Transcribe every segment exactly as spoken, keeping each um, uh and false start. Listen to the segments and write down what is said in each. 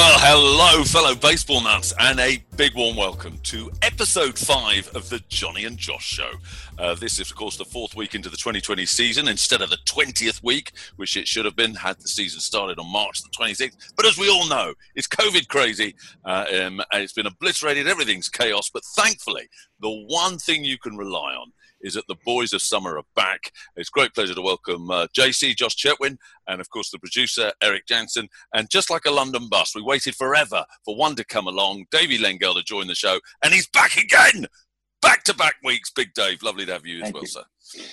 Well, hello, fellow baseball nuts, and a big warm welcome to episode five of the Johnny and Josh Show. Uh, this is, of course, the fourth week into the twenty twenty season instead of the twentieth week, which it should have been had the season started on March the twenty-sixth. But as we all know, it's COVID crazy, uh, um, and it's been obliterated. Everything's chaos. But thankfully, the one thing you can rely on is that the boys of summer are back. It's a great pleasure to welcome uh, J C, Josh Chetwin, and of course the producer, Eric Jansen. And just like a London bus, we waited forever for one to come along, Davey Lengel, to join the show, and he's back again! Back-to-back weeks, Big Dave. Lovely to have you as Thank well, you. sir.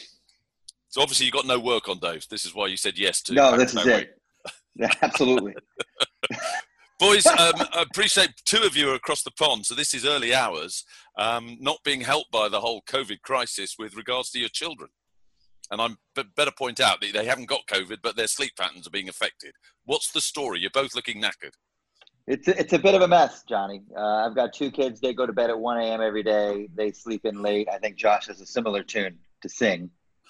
So obviously you got no work on, Dave. This is why you said yes to No, this is back-to-back it. Yeah, absolutely. Boys, um, I appreciate two of you are across the pond, so this is early hours, um, not being helped by the whole COVID crisis with regards to your children. And I'm b- better point out that they haven't got COVID, but their sleep patterns are being affected. What's the story? You're both looking knackered. It's a, it's a bit of a mess, Johnny. Uh, I've got two kids. They go to bed at one a.m. every day. They sleep in late. I think Josh has a similar tune to sing.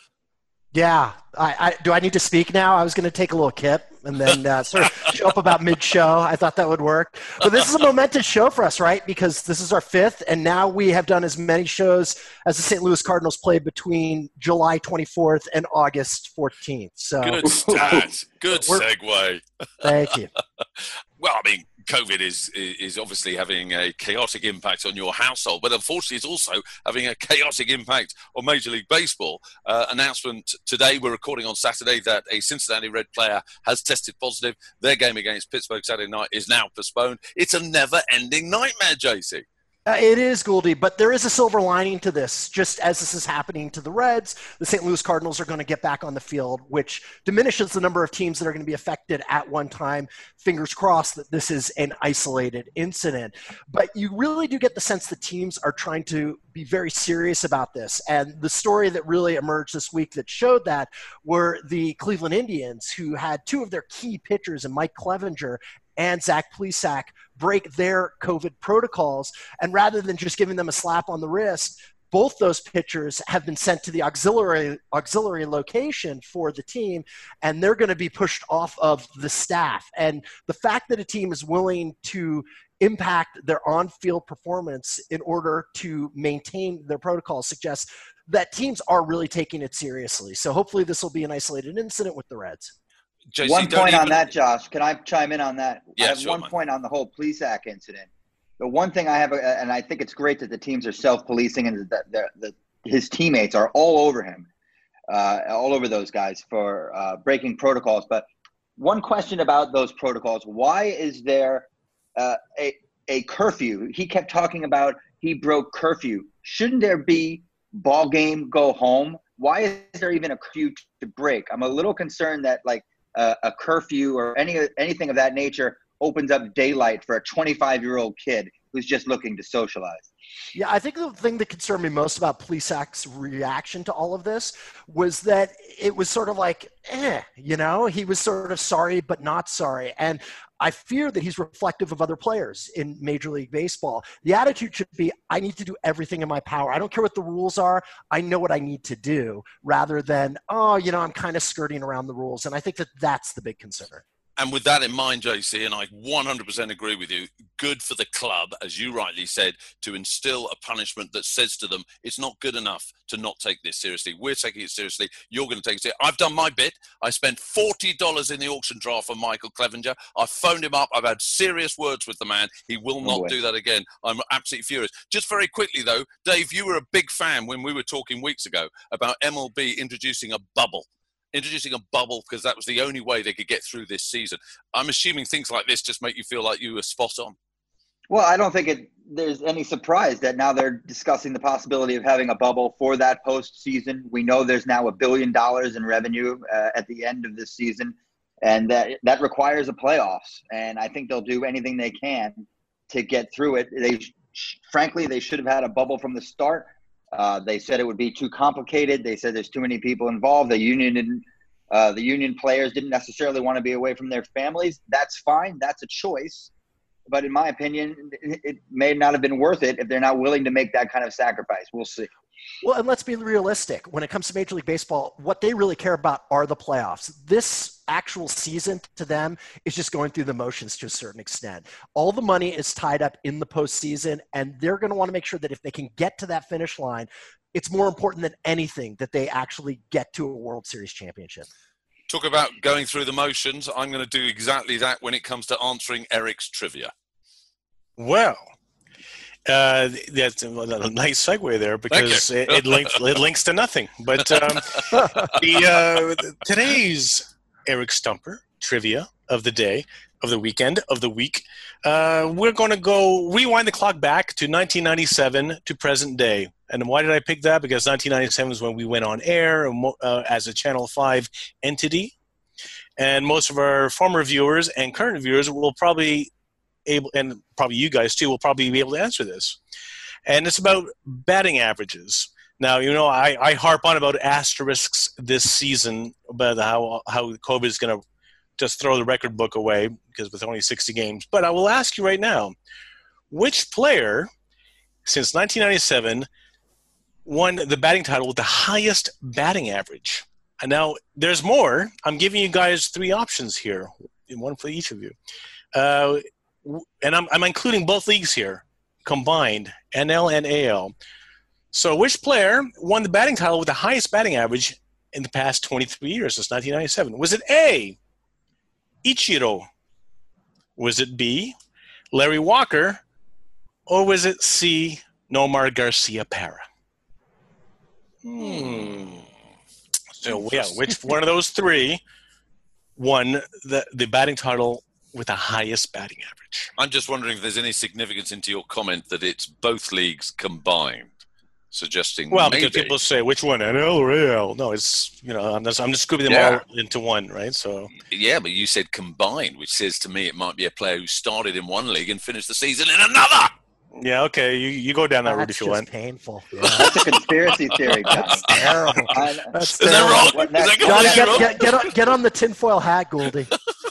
Yeah. I, I do I need to speak now? I was going to take a little kip and then uh, sort of show up about mid-show. I thought that would work. But this is a momentous show for us, right? Because this is our fifth, and now we have done as many shows as the Saint Louis Cardinals played between July twenty-fourth and August fourteenth. So Good stat. Good segue. Thank you. Well, I mean, COVID is is obviously having a chaotic impact on your household, but unfortunately it's also having a chaotic impact on Major League Baseball. Uh, announcement today, we're recording on Saturday, that a Cincinnati Red player has tested positive. Their game against Pittsburgh Saturday night is now postponed. It's a never-ending nightmare, J C. Uh, it is, Gouldy, but there is a silver lining to this. Just as this is happening to the Reds, the Saint Louis Cardinals are going to get back on the field, which diminishes the number of teams that are going to be affected at one time. Fingers crossed that this is an isolated incident. But you really do get the sense that teams are trying to be very serious about this. And the story that really emerged this week that showed that were the Cleveland Indians, who had two of their key pitchers, and Mike Clevenger and Zach Plesac, break their COVID protocols. And rather than just giving them a slap on the wrist, both those pitchers have been sent to the auxiliary auxiliary location for the team, and they're going to be pushed off of the staff. And the fact that a team is willing to impact their on-field performance in order to maintain their protocols suggests that teams are really taking it seriously. So hopefully this will be an isolated incident with the Reds. J C, one point even... on that, Josh. Can I chime in on that? Yeah, I have sure, one man. point on the whole Plesac incident. The one thing I have, and I think it's great that the teams are self-policing and that the, the, his teammates are all over him, uh, all over those guys for uh, breaking protocols. But one question about those protocols: why is there uh, a a curfew? He kept talking about he broke curfew. Shouldn't there be ball game, go home? Why is there even a curfew to break? I'm a little concerned that like. Uh, a curfew or any anything of that nature opens up daylight for a twenty-five-year-old kid who's just looking to socialize. Yeah, I think the thing that concerned me most about Plesac's reaction to all of this was that it was sort of like, eh, you know, he was sort of sorry but not sorry. And I fear that he's reflective of other players in Major League Baseball. The attitude should be, I need to do everything in my power. I don't care what the rules are. I know what I need to do, rather than, oh, you know, I'm kind of skirting around the rules. And I think that that's the big concern. And with that in mind, J C, and I one hundred percent agree with you, good for the club, as you rightly said, to instill a punishment that says to them, it's not good enough to not take this seriously. We're taking it seriously. You're going to take it seriously. I've done my bit. I spent forty dollars in the auction draft for Michael Clevenger. I phoned him up. I've had serious words with the man. He will not Oh, do that again. I'm absolutely furious. Just very quickly, though, Dave, you were a big fan when we were talking weeks ago about M L B introducing a bubble. Introducing a bubble because that was the only way they could get through this season. I'm assuming things like this just make you feel like you were spot on. Well, I don't think it, there's any surprise that now they're discussing the possibility of having a bubble for that postseason. We know there's now a billion dollars in revenue uh, at the end of this season, and that that requires a playoffs. And I think they'll do anything they can to get through it. They, frankly, they should have had a bubble from the start. Uh, they said it would be too complicated. They said there's too many people involved. The union didn't, uh, the union players didn't necessarily want to be away from their families. That's fine. That's a choice. But in my opinion, it may not have been worth it if they're not willing to make that kind of sacrifice. We'll see. Well, and let's be realistic. When it comes to Major League Baseball, what they really care about are the playoffs. This actual season to them is just going through the motions to a certain extent. All the money is tied up in the postseason, and they're going to want to make sure that if they can get to that finish line, it's more important than anything that they actually get to a World Series championship. Talk about going through the motions. I'm going to do exactly that when it comes to answering Eric's trivia. Well, uh, that's a nice segue there because it, it links it links to nothing. But um, the uh, today's Eric Stumper trivia of the day, of the weekend, of the week, uh, we're going to go rewind the clock back to nineteen ninety-seven to present day. And why did I pick that? Because nineteen ninety-seven is when we went on air uh, as a Channel five entity. And most of our former viewers and current viewers will probably able, and probably you guys too, will probably be able to answer this. And it's about batting averages. Now, you know, I, I harp on about asterisks this season about how, how COVID is going to just throw the record book away because with only sixty games. But I will ask you right now, which player since nineteen ninety-seven won the batting title with the highest batting average? And now there's more. I'm giving you guys three options here, one for each of you. Uh, and I'm, I'm including both leagues here, combined, N L and A L. So which player won the batting title with the highest batting average in the past twenty-three years since nineteen ninety-seven? Was it A, Ichiro? Was it B, Larry Walker? Or was it C, Nomar Garcia-Parra? Hmm. So, yeah, which one of those three won the, the batting title with the highest batting average? I'm just wondering if there's any significance into your comment that it's both leagues combined, suggesting well, maybe. Because people say, which one, N L or A L? No, it's, you know, I'm just, I'm just grouping them Yeah. all into one, right? So Yeah, but you said combined, which says to me it might be a player who started in one league and finished the season in another. yeah, okay, you, you go down that route That's if you just want. painful. Yeah. That's a conspiracy theory, John. That's terrible. I- That's Is that terrible. wrong? What Is that next? John, completely get, wrong? get, get, on, get on the tinfoil hat, Goldie.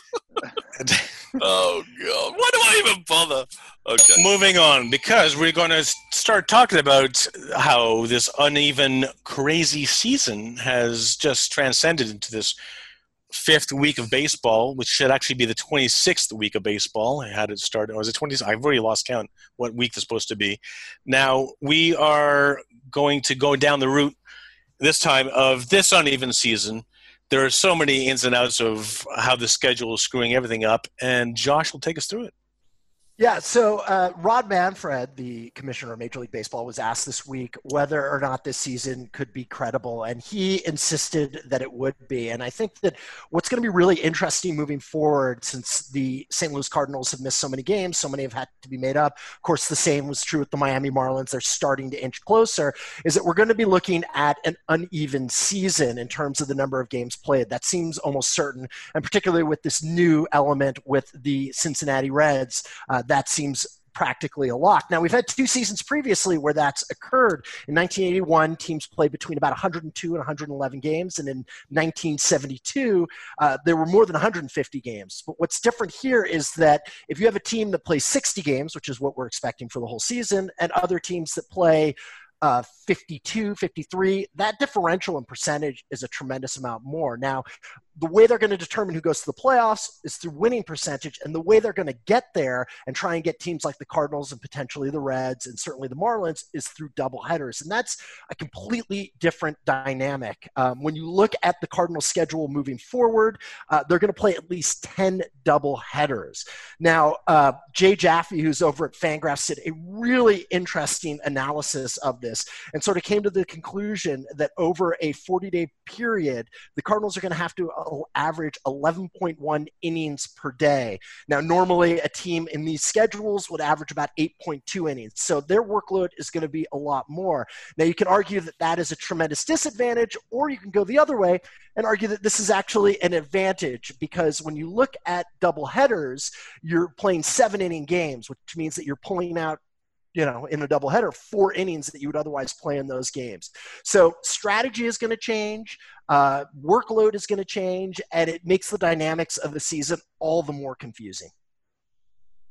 Oh, God. Why do I even bother? Okay. Moving on, because we're going to start talking about how this uneven, crazy season has just transcended into this fifth week of baseball, which should actually be the twenty-sixth week of baseball. I had it started. Or was it twenty? I've already lost count what week it's supposed to be. Now, we are going to go down the route this time of this uneven season. There are so many ins and outs of how the schedule is screwing everything up, and Josh will take us through it. Yeah, so uh, Rod Manfred, the commissioner of Major League Baseball, was asked this week whether or not this season could be credible, and he insisted that it would be. And I think that what's going to be really interesting moving forward, since the Saint Louis Cardinals have missed so many games, so many have had to be made up. Of course, the same was true with the Miami Marlins. They're starting to inch closer, is that we're going to be looking at an uneven season in terms of the number of games played. That seems almost certain, and particularly with this new element with the Cincinnati Reds, uh, that seems practically a lock. Now, we've had two seasons previously where that's occurred. In nineteen eighty-one, teams played between about one hundred two and one hundred eleven games, and in nineteen seventy-two, uh, there were more than one hundred fifty games. But what's different here is that if you have a team that plays sixty games, which is what we're expecting for the whole season, and other teams that play uh, fifty-two, fifty-three, that differential in percentage is a tremendous amount more. Now, the way they're going to determine who goes to the playoffs is through winning percentage, and the way they're going to get there and try and get teams like the Cardinals and potentially the Reds and certainly the Marlins is through doubleheaders, and that's a completely different dynamic. Um, when you look at the Cardinals' schedule moving forward, uh, they're going to play at least ten doubleheaders. Now, uh, Jay Jaffe, who's over at Fangraphs, did a really interesting analysis of this and sort of came to the conclusion that over a forty-day period, the Cardinals are going to have to average eleven point one innings per day. Now, normally a team in these schedules would average about eight point two innings. So their workload is going to be a lot more. Now, you can argue that that is a tremendous disadvantage, or you can go the other way and argue that this is actually an advantage, because when you look at doubleheaders, you're playing seven inning games, which means that you're pulling out, you know, in a doubleheader, four innings that you would otherwise play in those games. So strategy is going to change, uh, workload is going to change, and it makes the dynamics of the season all the more confusing.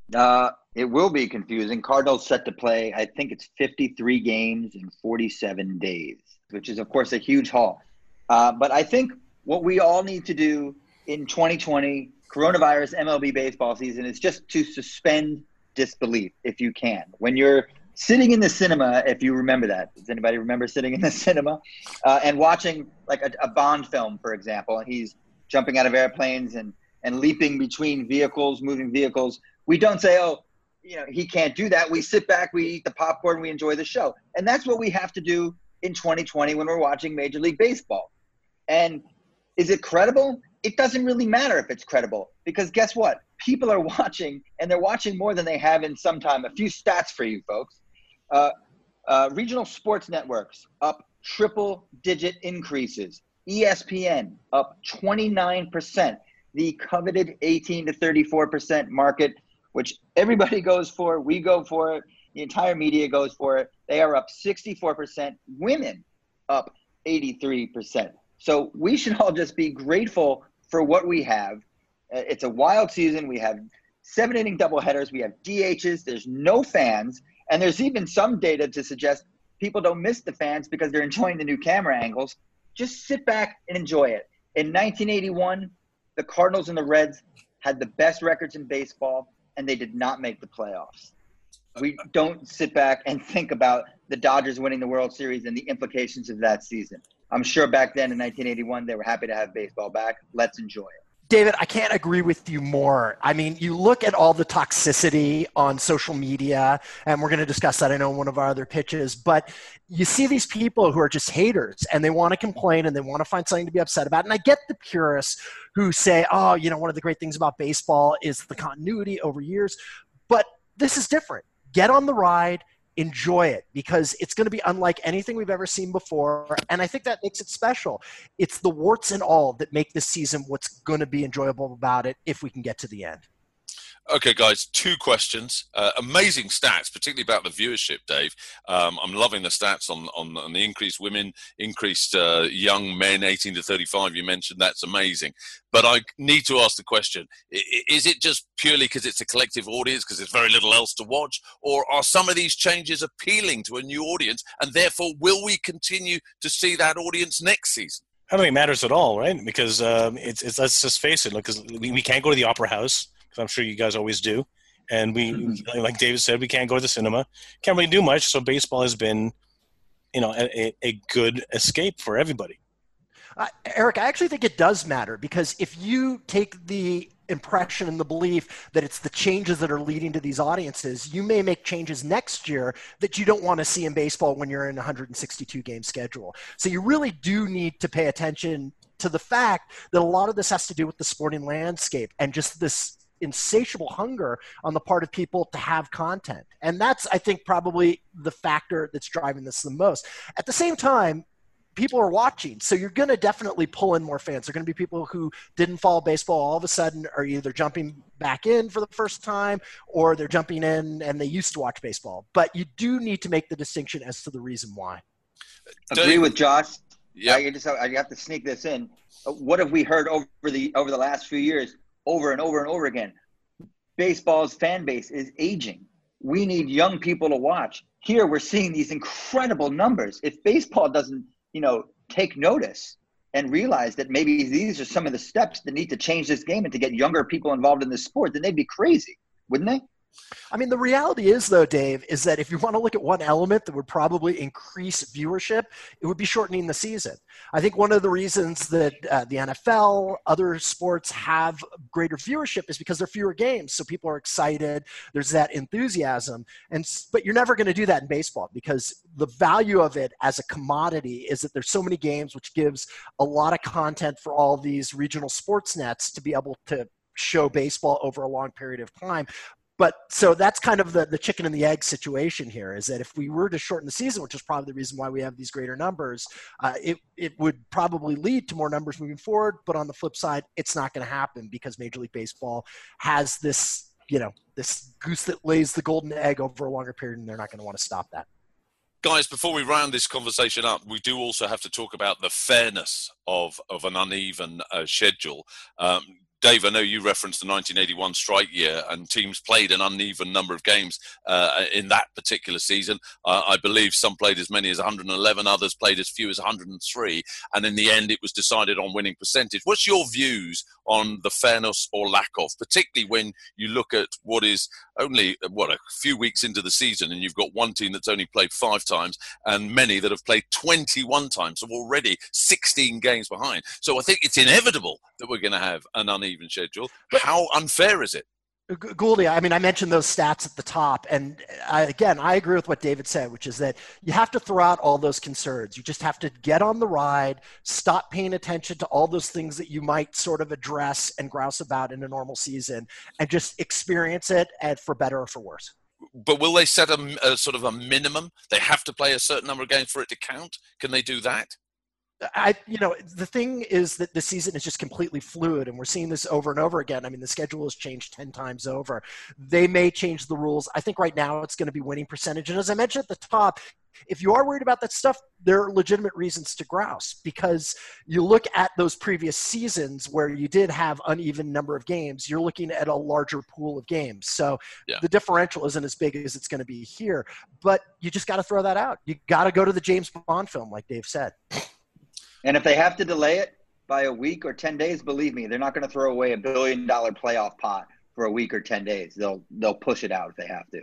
Uh, it will be confusing. Cardinals set to play, I think it's fifty-three games in forty-seven days, which is, of course, a huge haul. Uh, but I think what we all need to do in twenty twenty, coronavirus M L B baseball season, is just to suspend disbelief if you can. When you're sitting in the cinema, if you remember that. Does anybody remember sitting in the cinema uh, and watching like a, a Bond film, for example, and he's jumping out of airplanes and, and leaping between vehicles, moving vehicles. We don't say, oh, you know, he can't do that. We sit back, we eat the popcorn, we enjoy the show. And that's what we have to do in twenty twenty when we're watching Major League Baseball. And is it credible? It doesn't really matter if it's credible, because guess what? People are watching, and they're watching more than they have in some time. A few stats for you folks. Uh, uh, regional sports networks up triple-digit increases. E S P N up twenty-nine percent. The coveted eighteen to thirty-four percent market, which everybody goes for, we go for it, the entire media goes for it. They are up sixty-four percent. Women up eighty-three percent. So we should all just be grateful for what we have. It's a wild season. We have seven inning doubleheaders. We have D Hs. There's no fans. And there's even some data to suggest people don't miss the fans because they're enjoying the new camera angles. Just sit back and enjoy it. In nineteen eighty-one, the Cardinals and the Reds had the best records in baseball, and they did not make the playoffs. We don't sit back and think about the Dodgers winning the World Series and the implications of that season. I'm sure back then in nineteen eighty-one, they were happy to have baseball back. Let's enjoy it. David, I can't agree with you more. I mean, you look at all the toxicity on social media, and we're going to discuss that, I know, in one of our other pitches, but you see these people who are just haters, and they want to complain, and they want to find something to be upset about. And I get the purists who say, oh, you know, one of the great things about baseball is the continuity over years. But this is different. Get on the ride. Enjoy it, because it's going to be unlike anything we've ever seen before. And I think that makes it special. It's the warts and all that make this season what's going to be enjoyable about it if we can get to the end. Okay, guys, two questions. Uh, amazing stats, particularly about the viewership, Dave. Um, I'm loving the stats on, on, on the increased women, increased uh, young men, eighteen to thirty-five. You mentioned that's amazing. But I need to ask the question, is it just purely because it's a collective audience, because there's very little else to watch? Or are some of these changes appealing to a new audience? And therefore, will we continue to see that audience next season? I don't think it matters at all, right? Because um, it's, it's let's just face it, because we, we can't go to the Opera House, because I'm sure you guys always do. And we, mm-hmm. like David said, we can't go to the cinema. Can't really do much. So baseball has been, you know, a, a good escape for everybody. Uh, Eric, I actually think it does matter, because if you take the impression and the belief that it's the changes that are leading to these audiences, you may make changes next year that you don't want to see in baseball when you're in a one hundred sixty-two game schedule. So you really do need to pay attention to the fact that a lot of this has to do with the sporting landscape and just this insatiable hunger on the part of people to have content. And that's, I think, probably the factor that's driving this the most. At the same time, people are watching, so you're going to definitely pull in more fans. There are going to be people who didn't follow baseball all of a sudden are either jumping back in for the first time, or they're jumping in and they used to watch baseball. But you do need to make the distinction as to the reason why. Agree with Josh. Yeah, I just I have to sneak this in. What have we heard over the over the last few years, over and over and over again? Baseball's fan base is aging. We need young people to watch. Here we're seeing these incredible numbers. If baseball doesn't, you know, take notice and realize that maybe these are some of the steps that need to change this game and to get younger people involved in this sport, then they'd be crazy, wouldn't they? I mean, the reality is, though, Dave, is that if you want to look at one element that would probably increase viewership, it would be shortening the season. I think one of the reasons that uh, the N F L, other sports have greater viewership is because there are fewer games. So people are excited. There's that enthusiasm. And but you're never going to do that in baseball, because the value of it as a commodity is that there's so many games, which gives a lot of content for all these regional sports nets to be able to show baseball over a long period of time. But so that's kind of the, the chicken and the egg situation here, is that if we were to shorten the season, which is probably the reason why we have these greater numbers, uh, it, it would probably lead to more numbers moving forward. But on the flip side, it's not going to happen, because Major League Baseball has this, you know, this goose that lays the golden egg over a longer period, and they're not going to want to stop that. Guys, before we round this conversation up, we do also have to talk about the fairness of, of an uneven uh, schedule. Um, Dave, I know you referenced the nineteen eighty-one strike year, and teams played an uneven number of games uh, in that particular season. Uh, I believe some played as many as one hundred eleven, others played as few as one hundred three, and in the end it was decided on winning percentage. What's your views on the fairness or lack of, particularly when you look at what is only, what, a few weeks into the season, and you've got one team that's only played five times and many that have played twenty-one times, so already sixteen games behind. So I think it's inevitable that we're going to have an uneven schedule. But how unfair is it? Gouldy, I mean, I mentioned those stats at the top, and I, again, I agree with what David said, which is that you have to throw out all those concerns. You just have to get on the ride, stop paying attention to all those things that you might sort of address and grouse about in a normal season, and just experience it, and for better or for worse. But will they set a, a sort of a minimum? They have to play a certain number of games for it to count? Can they do that? I, you know, the thing is that the season is just completely fluid, and we're seeing this over and over again. I mean, the schedule has changed ten times over. They may change the rules. I think right now it's going to be winning percentage. And as I mentioned at the top, if you are worried about that stuff, there are legitimate reasons to grouse, because you look at those previous seasons where you did have uneven number of games, you're looking at a larger pool of games. So yeah. The differential isn't as big as it's going to be here, but you just got to throw that out. You got to go to the James Bond film, like Dave said. And if they have to delay it by a week or ten days, believe me, they're not going to throw away a billion dollar playoff pot for a week or ten days. They'll they'll push it out if they have to.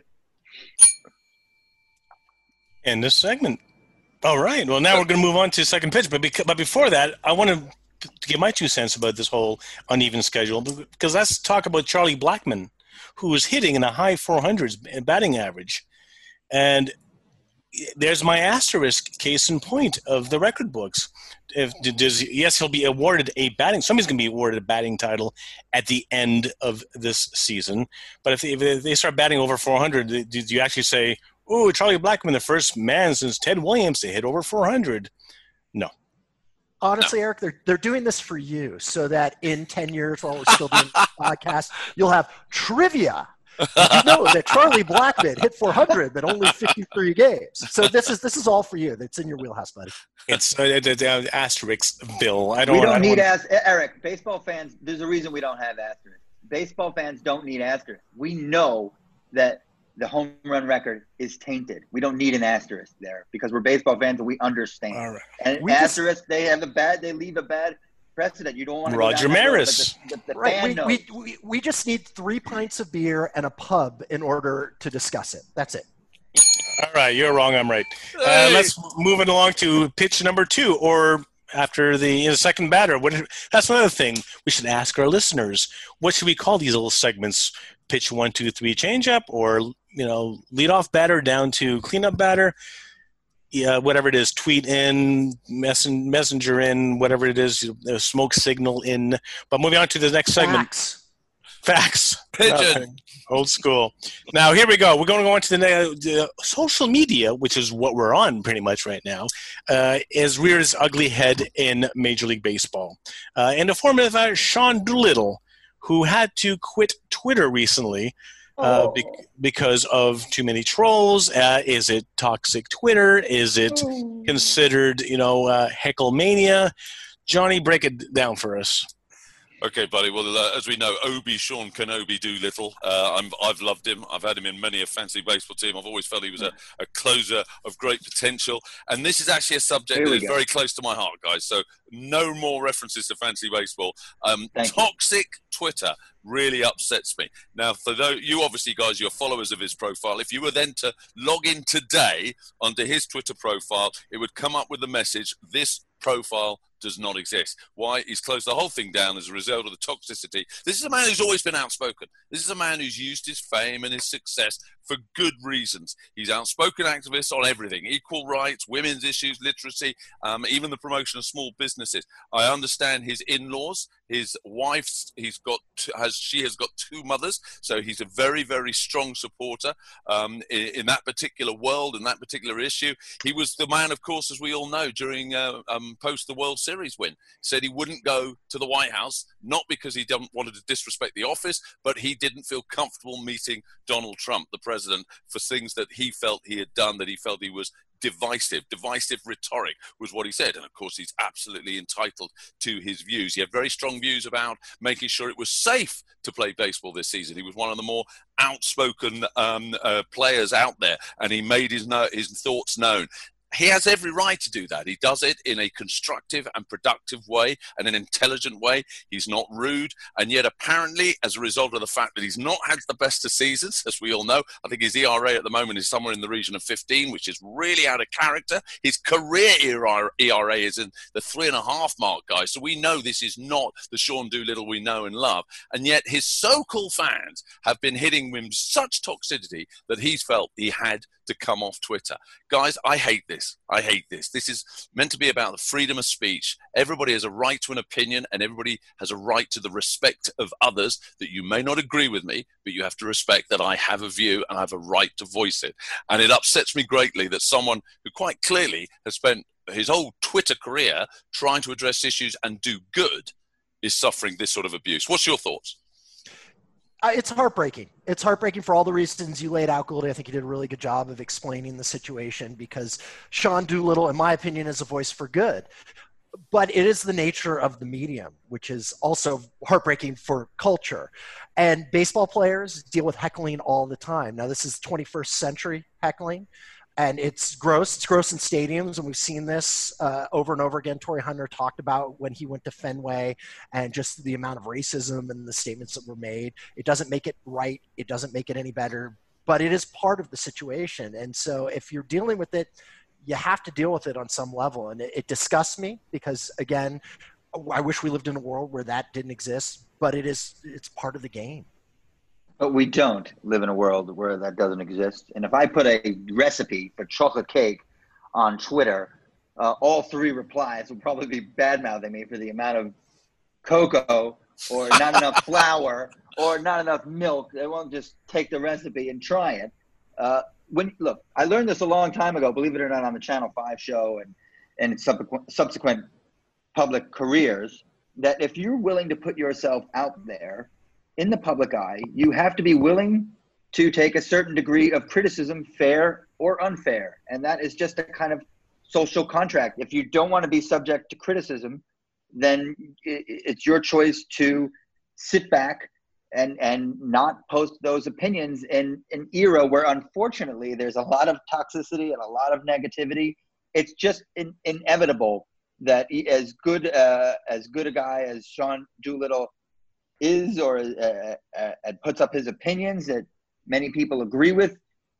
End this segment. All right. Well, now we're going to move on to second pitch. But beca- but before that, I want to to give my two cents about this whole uneven schedule, because let's talk about Charlie Blackmon, who is hitting in a high four hundreds batting average, and there's my asterisk case in point of the record books. If does yes, he'll be awarded a batting. Somebody's going to be awarded a batting title at the end of this season. But if they, if they start batting over four hundred, do you actually say, "Oh, Charlie Blackmon, the first man since Ted Williams to hit over four hundred"? No. Honestly, no. Eric, they're they're doing this for you, so that in ten years, while we're still doing this podcast, you'll have trivia. Did you know that Charlie Blackmon hit four hundred but only fifty-three games? So this is this is all for you. That's in your wheelhouse, buddy. It's uh, the, the asterisk, Bill. I don't. We don't I don't need want... as Eric. Baseball fans. There's a reason we don't have asterisks. Baseball fans don't need asterisks. We know that the home run record is tainted. We don't need an asterisk there because we're baseball fans and we understand. All right. And we asterisk, just... they have a bad. They leave a bad precedent. You don't want to Roger Maris. The, the, the right. We, we, we, we just need three pints of beer and a pub in order to discuss it. That's it. All right. You're wrong. I'm right. Hey. Uh, let's move it along to pitch number two, or after the you know, second batter. What, that's another thing we should ask our listeners. What should we call these little segments? Pitch one, two, three, change up, or, you know, leadoff batter down to cleanup batter. Yeah, whatever it is, tweet in, messen, messenger in, whatever it is, smoke signal in. But moving on to the next segment. Facts. Facts. Pigeon. Okay. Old school. Now, here we go. We're going to go into the, the social media, which is what we're on pretty much right now, uh, is reared its ugly head in Major League Baseball. Uh, in the form of uh, Sean Doolittle, who had to quit Twitter recently. Uh, oh. be- because of too many trolls. Uh, is it toxic Twitter? Is it oh. considered, you know, uh, hecklemania? Johnny, break it down for us. Okay, buddy. Well, uh, as we know, Obi Sean Kenobi Doolittle. Uh, I'm, I've loved him. I've had him in many a fancy baseball team. I've always felt he was a, a closer of great potential. And this is actually a subject that is go. very close to my heart, guys. So no more references to fancy baseball. Um, toxic you. Twitter really upsets me. Now, for those, you obviously, guys, you're followers of his profile. If you were then to log in today onto his Twitter profile, it would come up with the message, this profile does not exist. Why? He's closed the whole thing down as a result of the toxicity. This is a man who's always been outspoken. This is a man who's used his fame and his success for good reasons. He's outspoken activist on everything, equal rights, women's issues, literacy, um, even the promotion of small businesses. I understand his in-laws, his wife's, he's got, has she has got two mothers, so he's a very, very strong supporter um, in, in that particular world and that particular issue. He was the man, of course, as we all know, during uh, um, post the World Series win. He said he wouldn't go to the White House, not because he didn't wanted to disrespect the office, but he didn't feel comfortable meeting Donald Trump, the president, for things that he felt he had done, that he felt he was divisive. Divisive rhetoric was what he said. And of course, he's absolutely entitled to his views. He had very strong views about making sure it was safe to play baseball this season. He was one of the more outspoken um, uh, players out there, and he made his, no- his thoughts known. He has every right to do that. He does it in a constructive and productive way and an intelligent way. He's not rude. And yet, apparently, as a result of the fact that he's not had the best of seasons, as we all know, I think his E R A at the moment is somewhere in the region of fifteen, which is really out of character. His career E R A is in the three and a half mark, guys. So we know this is not the Sean Doolittle we know and love. And yet, his so-called fans have been hitting him such toxicity that he's felt he had to come off Twitter. Guys, I hate this. I hate this. This is meant to be about the freedom of speech. Everybody has a right to an opinion, and everybody has a right to the respect of others, that you may not agree with me, but you have to respect that I have a view and I have a right to voice it. And it upsets me greatly that someone who quite clearly has spent his whole Twitter career trying to address issues and do good is suffering this sort of abuse. What's your thoughts? Uh, it's heartbreaking. It's heartbreaking for all the reasons you laid out, Goldie. I think you did a really good job of explaining the situation, because Sean Doolittle, in my opinion, is a voice for good. But it is the nature of the medium, which is also heartbreaking for culture. And baseball players deal with heckling all the time. Now, this is twenty-first century heckling. And it's gross. It's gross in stadiums, and we've seen this uh, over and over again. Torrey Hunter talked about when he went to Fenway and just the amount of racism and the statements that were made. It doesn't make it right. It doesn't make it any better, but it is part of the situation. And so if you're dealing with it, you have to deal with it on some level. And it, it disgusts me because, again, I wish we lived in a world where that didn't exist, but it is, it's part of the game. But we don't live in a world where that doesn't exist. And if I put a recipe for chocolate cake on Twitter, uh, all three replies will probably be bad-mouthing me for the amount of cocoa or not enough flour or not enough milk. They won't just take the recipe and try it. Uh, when look, I learned this a long time ago, believe it or not, on the Channel five show and, and subsequent, subsequent public careers, that if you're willing to put yourself out there in the public eye, you have to be willing to take a certain degree of criticism, fair or unfair. And that is just a kind of social contract. If you don't want to be subject to criticism, then it's your choice to sit back and, and not post those opinions in an era where, unfortunately, there's a lot of toxicity and a lot of negativity. It's just in, inevitable that he, as good uh, as good a guy as Sean Doolittle is, or uh, uh, puts up his opinions that many people agree with,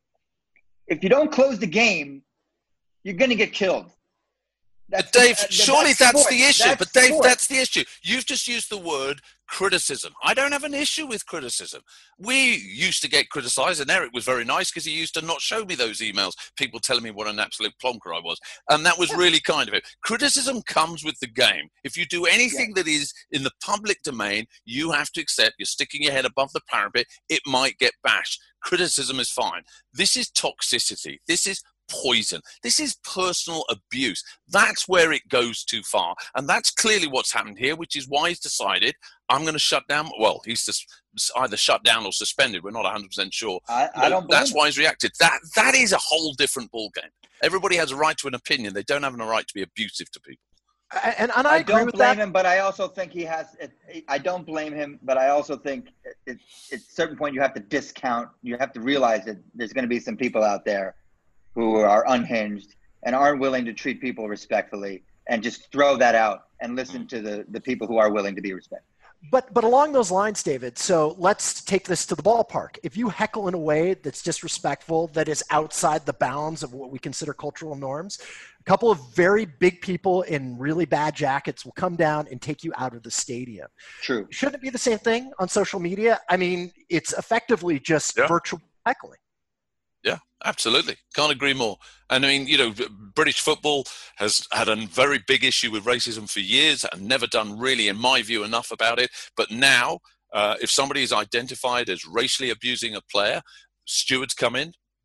if you don't close the game, you're going to get killed. That's, but Dave, uh, surely that's, that's the issue. That's but Dave, sport. That's the issue. You've just used the word criticism. I don't have an issue with criticism. We used to get criticized, and Eric was very nice because he used to not show me those emails, people telling me what an absolute plonker I was. And that was really kind of it. Criticism comes with the game. If you do anything yeah. that is in the public domain, you have to accept you're sticking your head above the parapet. It might get bashed. Criticism is fine. This is toxicity. This is poison. This is personal abuse. That's where it goes too far. And that's clearly what's happened here, which is why he's decided, I'm going to shut down. Well, he's just either shut down or suspended. We're not one hundred percent sure. I, I don't That's him. why he's reacted. That That is a whole different ballgame. Everybody has a right to an opinion. They don't have a right to be abusive to people. And, and I, I agree don't with blame that. him, but I also think he has. I don't blame him, but I also think at a certain point you have to discount. You have to realize that there's going to be some people out there who are unhinged and aren't willing to treat people respectfully, and just throw that out and listen to the, the people who are willing to be respectful. But but along those lines, David, so let's take this to the ballpark. If you heckle in a way that's disrespectful, that is outside the bounds of what we consider cultural norms, a couple of very big people in really bad jackets will come down and take you out of the stadium. True. Shouldn't it be the same thing on social media? I mean, it's effectively just yeah. virtual heckling. Yeah, absolutely. Can't agree more. And I mean, you know, British football has had a very big issue with racism for years and never done really, in my view, enough about it. But now, uh, if somebody is identified as racially abusing a player, stewards come in,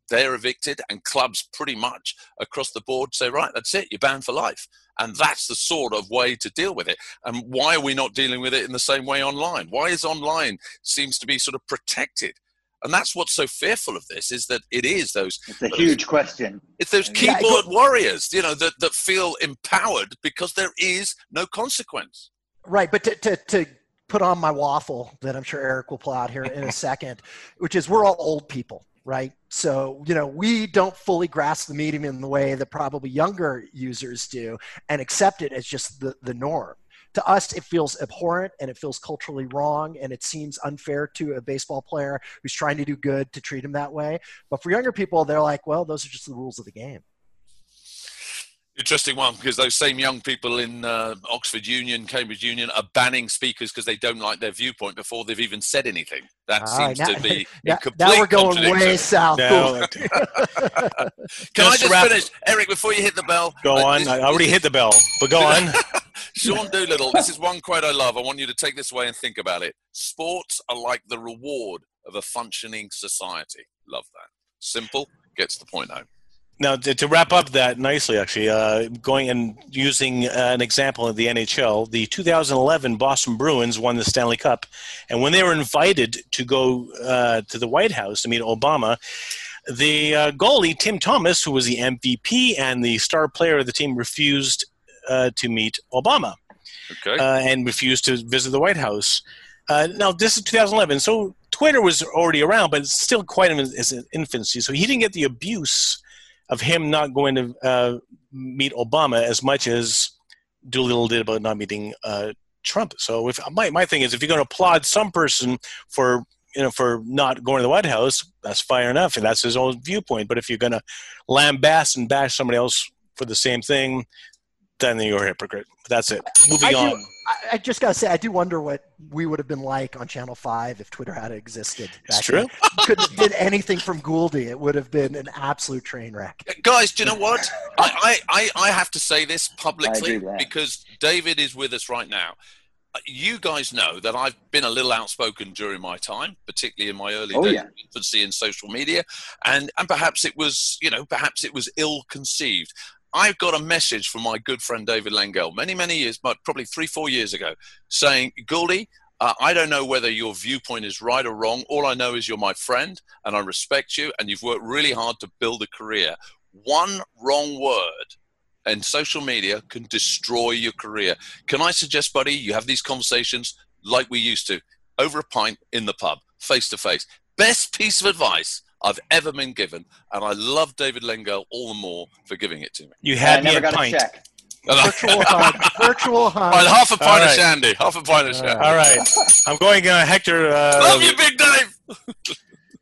they're evicted, and clubs pretty much across the board say, right, that's it, you're banned for life. And that's the sort of way to deal with it. And why are we not dealing with it in the same way online? Why is online seems to be sort of protected? And that's what's so fearful of this, is that it is those... It's a those, huge question. It's those keyboard yeah, warriors, you know, that, that feel empowered because there is no consequence. Right, but to, to, to put on my waffle that I'm sure Eric will pull out here in a second, which is we're all old people, right? So, you know, we don't fully grasp the medium in the way that probably younger users do and accept it as just the, the norm. To us, it feels abhorrent and it feels culturally wrong, and it seems unfair to a baseball player who's trying to do good to treat him that way. But for younger people, they're like, well, those are just the rules of the game. Interesting one, because those same young people in uh, Oxford Union, Cambridge Union are banning speakers because they don't like their viewpoint before they've even said anything. That All seems right, now, to be now, in complete now we're going way south. No. Can I just wrap. finish? Eric, before you hit the bell. Go uh, on. This, I already hit the bell, but go on. Sean Doolittle, this is one quote I love. I want you to take this away and think about it. Sports are like the reward of a functioning society. Love that. Simple, gets the point home. Now, to, to wrap up that nicely, actually, uh, going and using uh, an example of the N H L, the two thousand eleven Boston Bruins won the Stanley Cup. And when they were invited to go uh, to the White House to meet Obama, the uh, goalie, Tim Thomas, who was the M V P and the star player of the team, refused uh, to meet Obama okay. uh, and refused to visit the White House. Uh, now, this is two thousand eleven, so Twitter was already around, but it's still quite in its infancy. So he didn't get the abuse of him not going to uh, meet Obama as much as Doolittle did about not meeting uh, Trump. So if my my thing is, if you're going to applaud some person for you know for not going to the White House, that's fair enough, and that's his own viewpoint. But if you're going to lambast and bash somebody else for the same thing, then you're a hypocrite. That's it. Moving I on. Do, I just got to say, I do wonder what we would have been like on Channel five if Twitter had existed. It's true. Couldn't have did anything from Gouldy. It would have been an absolute train wreck. Guys, do you know what? I, I, I have to say this publicly because David is with us right now. You guys know that I've been a little outspoken during my time, particularly in my early oh, days yeah. of infancy in social media. And, and perhaps it was, you know, perhaps it was ill-conceived. I got a message from my good friend David Langell many, many years, but probably three, four years ago, saying, Gouldy, uh, I don't know whether your viewpoint is right or wrong. All I know is you're my friend and I respect you and you've worked really hard to build a career. One wrong word and social media can destroy your career. Can I suggest, buddy, you have these conversations like we used to, over a pint in the pub, face to face. Best piece of advice I've ever been given, and I love David Langell all the more for giving it to me. You had yeah, me at pint. Check. Virtual hug. Virtual hug. Right, half a pint right. of shandy. Half a pint of shandy. All right. I'm going, uh, Hector. Uh, love you, Big Dave.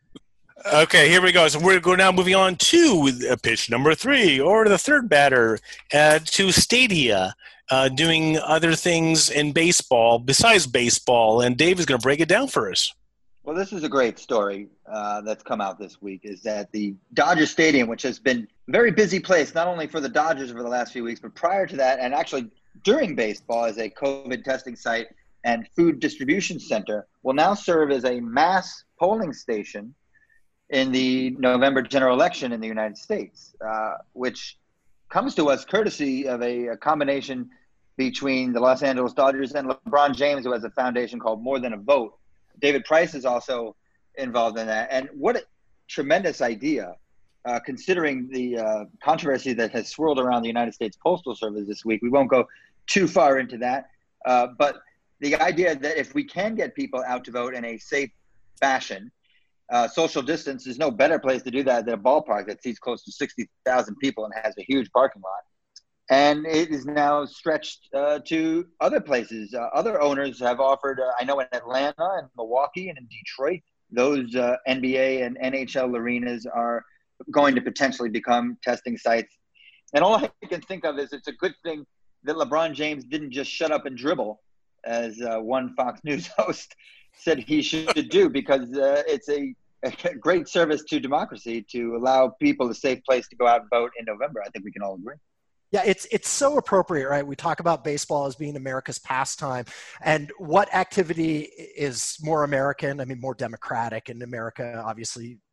Okay, here we go. So we're going now moving on to uh, pitch number three, or the third batter, uh, to Stadia, uh, doing other things in baseball besides baseball. And Dave is going to break it down for us. Well, this is a great story uh, that's come out this week, is that the Dodger Stadium, which has been a very busy place, not only for the Dodgers over the last few weeks, but prior to that, and actually during baseball as a COVID testing site and food distribution center, will now serve as a mass polling station in the November general election in the United States, uh, which comes to us courtesy of a, a combination between the Los Angeles Dodgers and LeBron James, who has a foundation called More Than a Vote. David Price is also involved in that. And what a tremendous idea, uh, considering the uh, controversy that has swirled around the United States Postal Service this week. We won't go too far into that. Uh, but the idea that if we can get people out to vote in a safe fashion, uh, social distance, there's no better place to do that than a ballpark that seats close to sixty thousand people and has a huge parking lot. And it is now stretched uh, to other places. Uh, other owners have offered, uh, I know in Atlanta and Milwaukee and in Detroit, those uh, N B A and N H L arenas are going to potentially become testing sites. And all I can think of is it's a good thing that LeBron James didn't just shut up and dribble, as uh, one Fox News host said he should do, because uh, it's a, a great service to democracy to allow people a safe place to go out and vote in November. I think we can all agree. Yeah, it's it's so appropriate, right? We talk about baseball as being America's pastime, and what activity is more American? I mean, more democratic, and America obviously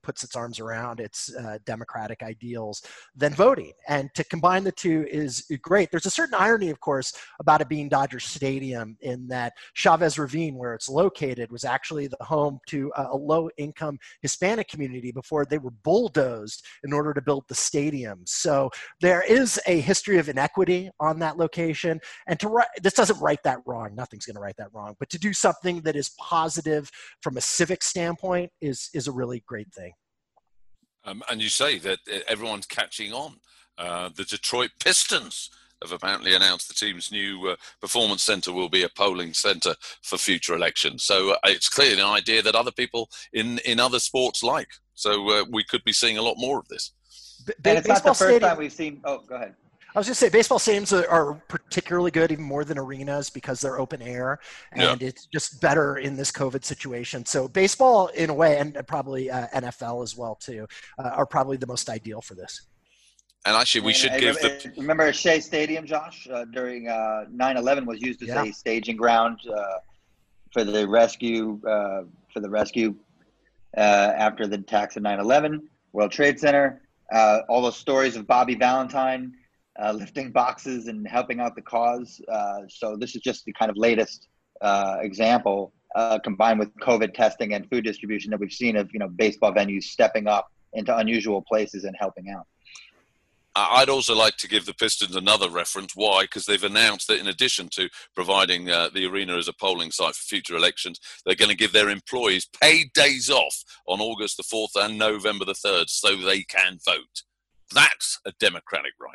puts its arms around its uh, democratic ideals than voting. And to combine the two is great. There's a certain irony, of course, about it being Dodger Stadium in that Chavez Ravine, where it's located, was actually the home to a low-income Hispanic community before they were bulldozed in order to build the stadium. So there is a history of inequity on that location. And to write, this doesn't right that wrong. Nothing's going to right that wrong. But to do something that is positive from a civic standpoint is, is a really great thing. Um, and you say that everyone's catching on. Uh, the Detroit Pistons have apparently announced the team's new uh, performance center will be a polling center for future elections. So uh, it's clearly an idea that other people in, in other sports like. So uh, we could be seeing a lot more of this. B- and it's not the first stadium. time we've seen. Oh, go ahead. I was going to say baseball stadiums are, are particularly good, even more than arenas, because they're open air, and yeah. it's just better in this COVID situation. So baseball, in a way, and probably uh, N F L as well too, uh, are probably the most ideal for this. And actually, we should and, give and, the. Remember Shea Stadium, Josh, uh, during uh, nine eleven was used as yeah. a staging ground uh, for the rescue uh, for the rescue uh, after the attacks of nine eleven. World Trade Center. Uh, all those stories of Bobby Valentine uh, lifting boxes and helping out the cause. Uh, so this is just the kind of latest uh, example, uh, combined with COVID testing and food distribution, that we've seen of you know baseball venues stepping up into unusual places and helping out. I'd also like to give the Pistons another reference. Why? Because they've announced that in addition to providing uh, the arena as a polling site for future elections, they're going to give their employees paid days off on August the fourth and November the third so they can vote. That's a democratic right.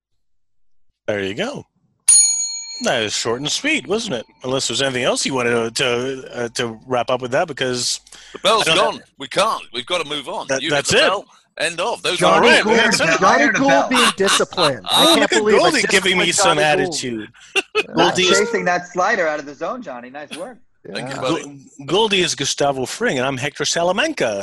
There you go. That is short and sweet, wasn't it? Unless there's anything else you wanted to to, uh, to wrap up with that, because the bell's gone. Have... We can't. We've got to move on. That, that's it. Bell. End of. Those Johnny are Gould, Johnny Gould being disciplined. I can't believe Goldie giving me some Johnny attitude. Goldie is chasing that slider out of the zone, Johnny. Nice work. Yeah. Thank you, buddy. Goldie is Gustavo Fring, and I'm Hector Salamanca.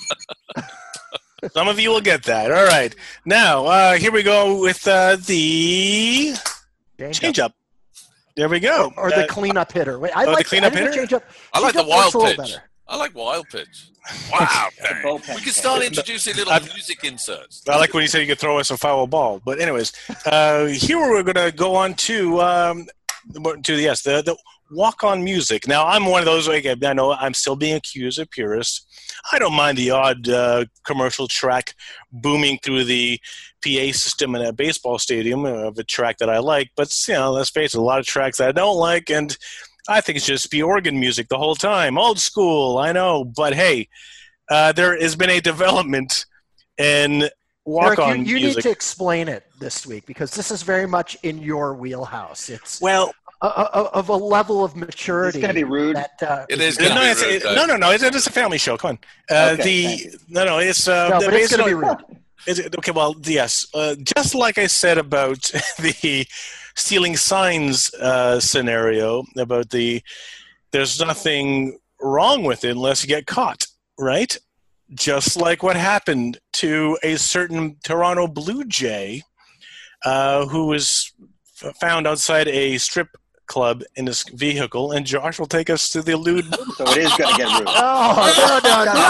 Some of you will get that. All right. Now, uh, here we go with uh, the change up. There we go. Or, or the uh, cleanup hitter. Wait, I oh, like the cleanup I hitter? Change up, I like the change wild pitch. Better. I like wild pitch. Wow. We can start introducing little I, music inserts. I like when you said you could throw us a foul ball. But anyways, uh, here we're going to go on to, um, to yes, the, the walk-on music. Now, I'm one of those, like, I know I'm still being accused of purist. I don't mind the odd uh, commercial track booming through the P A system in a baseball stadium of a track that I like. But, you know, let's face it, a lot of tracks that I don't like, and I think it's just be organ music the whole time. Old school, I know. But, hey, uh, there has been a development in walk-on Eric, you, you music. need to explain it this week, because this is very much in your wheelhouse. It's well a, a, of a level of maturity. It's going to be rude. That, uh, it is going to no, be it's, rude. It, no, no, no. It's, it's a family show. Come on. Uh, okay, the no, no. It's uh, no, the but it's going to be rude. Is it, okay, well, yes. Uh, just like I said about the stealing signs uh, scenario, about the there's nothing wrong with it unless you get caught, right? Just like what happened to a certain Toronto Blue Jay uh, who was f- found outside a strip club in his vehicle, and Josh will take us to the lewd. So it is going to get rude. Oh, no, no, no.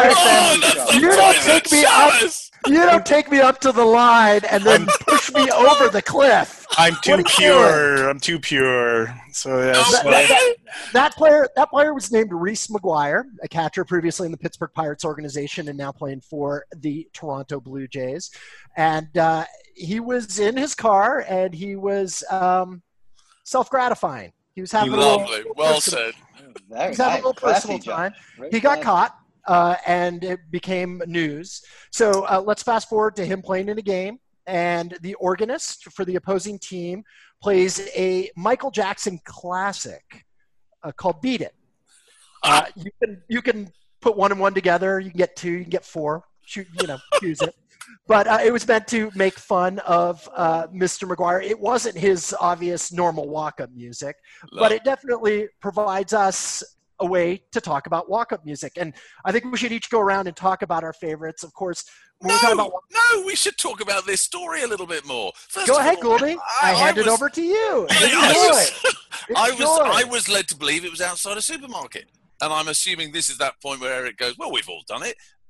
no. You don't take me up. You don't take me up to the line and then push me over the cliff. I'm too pure. Doing? I'm too pure. So yes, that, that, that, that player, that player was named Reese McGuire, a catcher previously in the Pittsburgh Pirates organization and now playing for the Toronto Blue Jays. And uh, he was in his car, and he was um, self-gratifying. He was having Lovely. a little, well personal, said. Very he was having nice. a little personal Classy, time. Very he got classy. caught. Uh, and it became news. So uh, let's fast forward to him playing in a game, and the organist for the opposing team plays a Michael Jackson classic uh, called "Beat It." Uh, you can you can put one and one together. You can get two. You can get four. Shoot, you know, choose it. But uh, it was meant to make fun of uh, Mister McGuire. It wasn't his obvious normal walk-up music, Love. But it definitely provides us a way to talk about walk-up music. And I think we should each go around and talk about our favorites. Of course, when no, we're talking about walk- no, we should talk about this story a little bit more. First go ahead, all, Goldie. I, I hand I was, it over to you. I, I, was, I, was, I was led to believe it was outside a supermarket. And I'm assuming this is that point where Eric goes, well, we've all done it.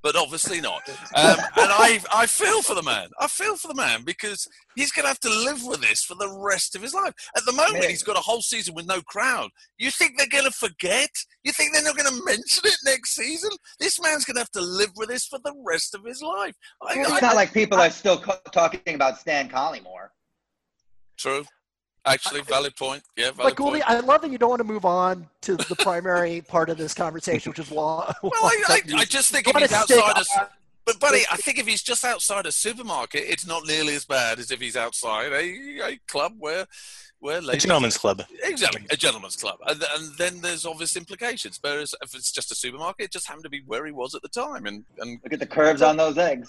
but obviously not. Um, and I, I feel for the man. I feel for the man because he's going to have to live with this for the rest of his life. At the moment, Man. he's got a whole season with no crowd. You think they're going to forget? You think they're not going to mention it next season? This man's going to have to live with this for the rest of his life. I, It's I, not like people are still co- talking about Stan Collymore. True. Actually, valid point. Yeah, valid But Goldie, point. I love that you don't want to move on to the primary part of this conversation, which is wall. Well, I, I, I just think if You he's wanna stick outside a, on- but buddy, I think if he's just outside a supermarket, it's not nearly as bad as if he's outside a, a club where where A ladies, gentleman's club. exactly a gentleman's club, and, and then there's obvious implications. Whereas if it's just a supermarket, it just happened to be where he was at the time, and and Look at the curves on those eggs.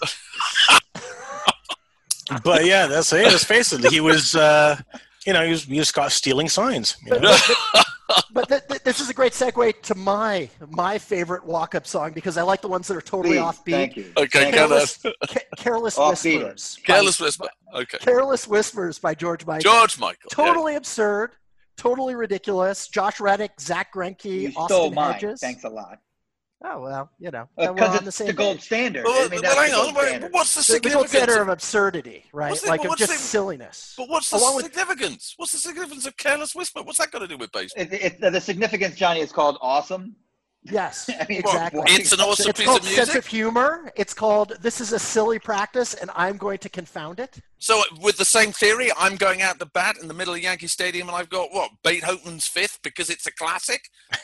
But yeah, that's it. Let's face it. He was, uh, you know, he was, he was caught stealing signs. You know? But th- th- this is a great segue to my my favorite walk-up song because I like the ones that are totally Please, offbeat. thank you. Okay, Thank go you. ahead. Careless, ca- Careless Offbeat. Whispers. Careless by- Whisper. Okay, Careless Whispers by George Michael. George Michael. yeah. Totally absurd. Totally ridiculous. Josh Reddick, Zach Greinke, You Austin stole mine. Hedges. Thanks a lot. Oh well, you know, then we're Because on it's the same the gold page. standard. Well, I mean, well, that's hang the on. gold wait, standard. What's the The, the gold significance? standard of- of absurdity, right? What's the- like of what's just the- silliness. But what's the Along with- significance? What's the significance of Careless Whisper? What's that got to do with baseball? It, it, the significance, Johnny, is called awesome. Yes, I mean, exactly. what- It's an awesome It's piece called of sense music. of humor. It's called this is a silly practice, and I'm going to confound it. So with the same theory, I'm going out to bat in the middle of Yankee Stadium, and I've got what Beethoven's Fifth because it's a classic.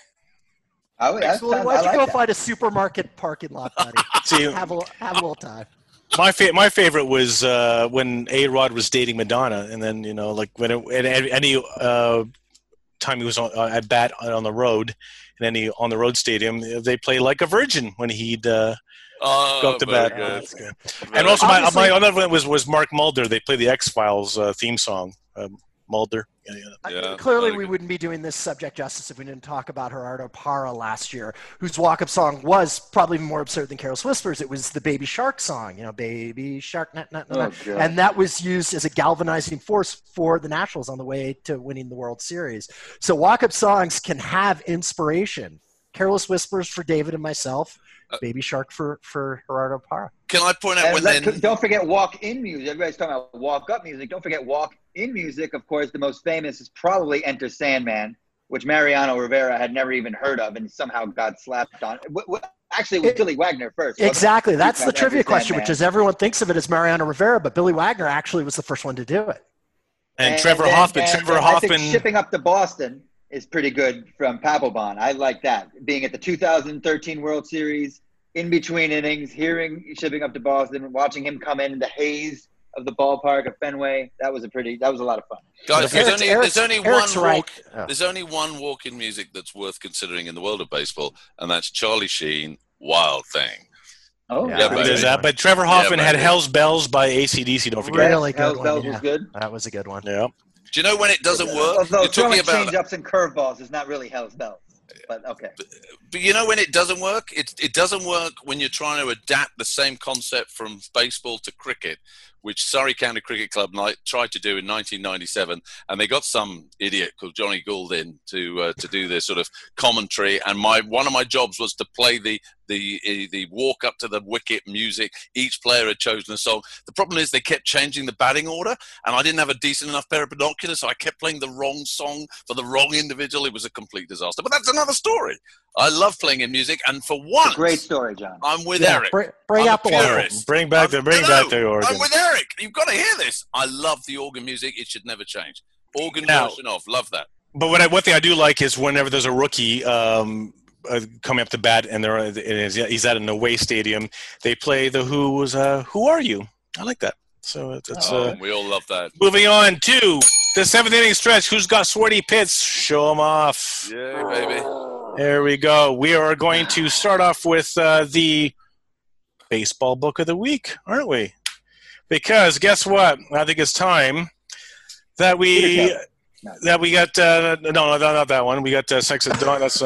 Oh, that Well, sounds- why I don't you like go that. find a supermarket parking lot, buddy? See, have a have a little time. my fa- my favorite was uh, when A Rod was dating Madonna, and then you know, like when it, at any uh, time he was on, uh, at bat on the road, in any on the road stadium, they play Like a Virgin when he'd uh, Oh, go up to very bat. good. Oh, that's good. Very And also, my, Obviously- my other one was was Mark Mulder. They play the X Files uh, theme song. Um, Mulder. Yeah, yeah. I- Yeah, Clearly, very we good. wouldn't be doing this subject justice if we didn't talk about Gerardo Parra last year, whose walk-up song was probably more absurd than Careless Whispers. It was the Baby Shark song, you know, Baby Shark, nah, nah, nah, nah. Oh, God. And that was used as a galvanizing force for the Nationals on the way to winning the World Series. So walk-up songs can have inspiration. Careless Whispers for David and myself, Uh, Baby Shark for, for Gerardo Parra. Can I point out And when let- then? don't forget walk-in music. Everybody's talking about walk-up music. Don't forget walk-in music. Of course, the most famous is probably Enter Sandman, which Mariano Rivera had never even heard of and somehow got slapped on. W- w- Actually, it was It- Billy Wagner first. wasn't it? Exactly. That's the Enter trivia question, Sandman. which is everyone thinks of it as Mariano Rivera, but Billy Wagner actually was the first one to do it. And, Trevor then- Hoffman. and Trevor then I think Hoffman. Shipping Up to Boston is pretty good from Papelbon. I like that. Being at the two thousand thirteen World Series, in between innings, hearing Shipping Up to Boston, watching him come in the haze of the ballpark of Fenway, that was a pretty, that was a lot of fun. Guys, there's Eric's- only, Eric's- there's only Eric's one right. walk, Oh. there's only one walk in music that's worth considering in the world of baseball, and that's Charlie Sheen, Wild Thing. Oh, Yeah, Yeah, but baby. There's that. But Trevor Hoffman Yeah, had baby. Hell's Bells by A C D C. Don't forget. Really good Hell's one, Bells yeah. was good. That was a good one. Yeah. Do you know when it doesn't work? Although You're talking throwing about, change-ups and curveballs is not really Hell's Bells. But okay. but you know when it doesn't work? It it doesn't work when you're trying to adapt the same concept from baseball to cricket, which Surrey County Cricket Club ni- tried to do in nineteen ninety-seven, and they got some idiot called Johnny Gould in to uh, to do this sort of commentary. And my one of my jobs was to play the the uh, the walk up to the wicket music. Each player had chosen a song. The problem is they kept changing the batting order, and I didn't have a decent enough pair of binoculars, so I kept playing the wrong song for the wrong individual. It was a complete disaster. But that's another story. I love playing in music, and for once, Great story, John. I'm with Yeah, Eric. bring bring I'm out a the organ. purist. Bring back the bring No, back the organ. I'm with Eric. You've got to hear this. I love the organ music. It should never change. Organ Now- version of. Love that. But what I, one thing I do like is whenever there's a rookie um, uh, coming up to bat and they're and he's at an away stadium, they play the Who's uh, Who Are You? I like that. So it's, it's Oh, uh, we all love that. moving on to the seventh inning stretch. Who's got sweaty pits? Show them off. Yeah, baby. There we go. We are going to start off with uh, the baseball book of the week, aren't we? Because guess what? I think it's time that we that we got. Uh, no, no, not that one. We got uh, Sex and Dawn. That's uh,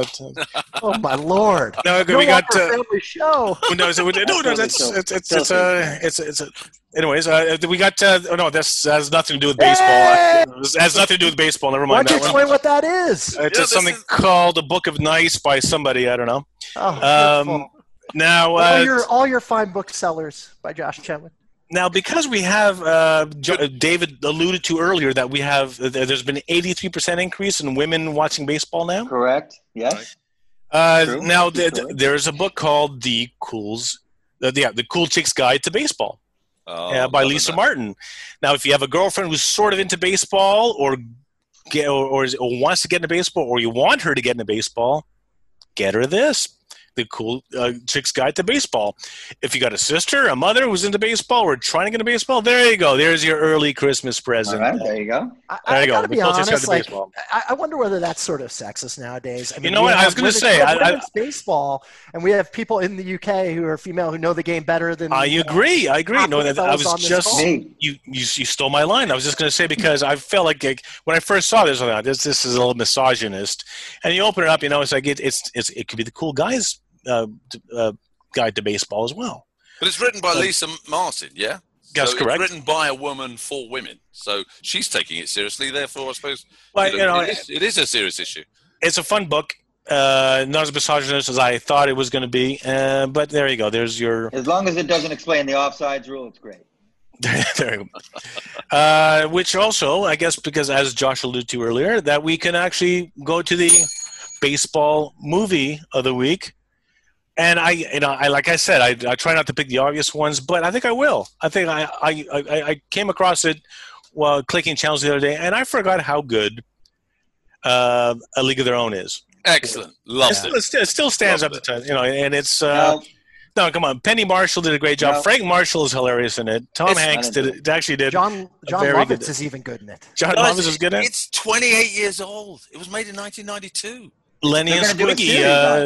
Oh my lord! no. No we got. longer Uh, family show. no, so we- no, no, that's it's it's it's uh, it's it's. Uh, anyways, uh, we got. Uh, oh no, this has nothing to do with baseball. Hey! It has nothing to do with baseball. Never Why mind don't you that one. explain what that is? It's Yeah, just something this is- called a Book of Nice by somebody. I don't know. Oh, Um, beautiful. Now, uh, all your all your fine booksellers by Josh Chetwood. Now, because we have uh, David alluded to earlier that we have uh, there's been an eighty-three percent increase in women watching baseball now. Correct. Yes. Uh, now, th- th- there's a book called The Cools, uh, yeah, The Cool Chick's Guide to Baseball, oh, uh, by Lisa that. Martin. Now, if you have a girlfriend who's sort of into baseball, or get, or, or, or wants to get into baseball, or you want her to get into baseball, get her this. The Cool uh, Chick's Guide to Baseball. If you got a sister, a mother who's into baseball, or trying to get into baseball, there you go. There's your early Christmas present. All right, there you go. I, I, there you I gotta go. be honest, like, I, I wonder whether that's sort of sexist nowadays. I mean, you know what? I was going to say, I, I, baseball, and we have people in the U K who are female who know the game better than. I agree. I agree. No, that, I was just you, you, you. You stole my line. I was just going to say because I felt like, like when I first saw this, I thought this this is a little misogynist, and you open it up, you know, it's like it, it's it's it could be the cool guys. Uh, uh, guide to baseball as well. But it's written by uh, Lisa Martin, yeah? That's so correct. It's written by a woman for women. So she's taking it seriously. Therefore, I suppose well, you know, you know, it, is, it is a serious issue. It's a fun book. Uh, not as misogynist as I thought it was going to be. Uh, but there you go. There's your... As long as it doesn't explain the offsides rule, it's great. there you go. Uh, which also, I guess, because as Josh alluded to earlier, that we can actually go to the baseball movie of the week. And I, you know, I like I said, I, I try not to pick the obvious ones, but I think I will. I think I, I, I, I came across it while clicking channels the other day, and I forgot how good uh, A League of Their Own is. Excellent, love it. it. Still, it still stands Loved up to time, you know. And it's uh, no. no, come on. Penny Marshall did a great job. No. Frank Marshall is hilarious in it. Tom it's Hanks did it. Actually, did John John Lovitz is even good in it. John no, Lovitz is good in it. It's twenty-eight years old. It was made in nineteen ninety-two. Lenny and Squiggy.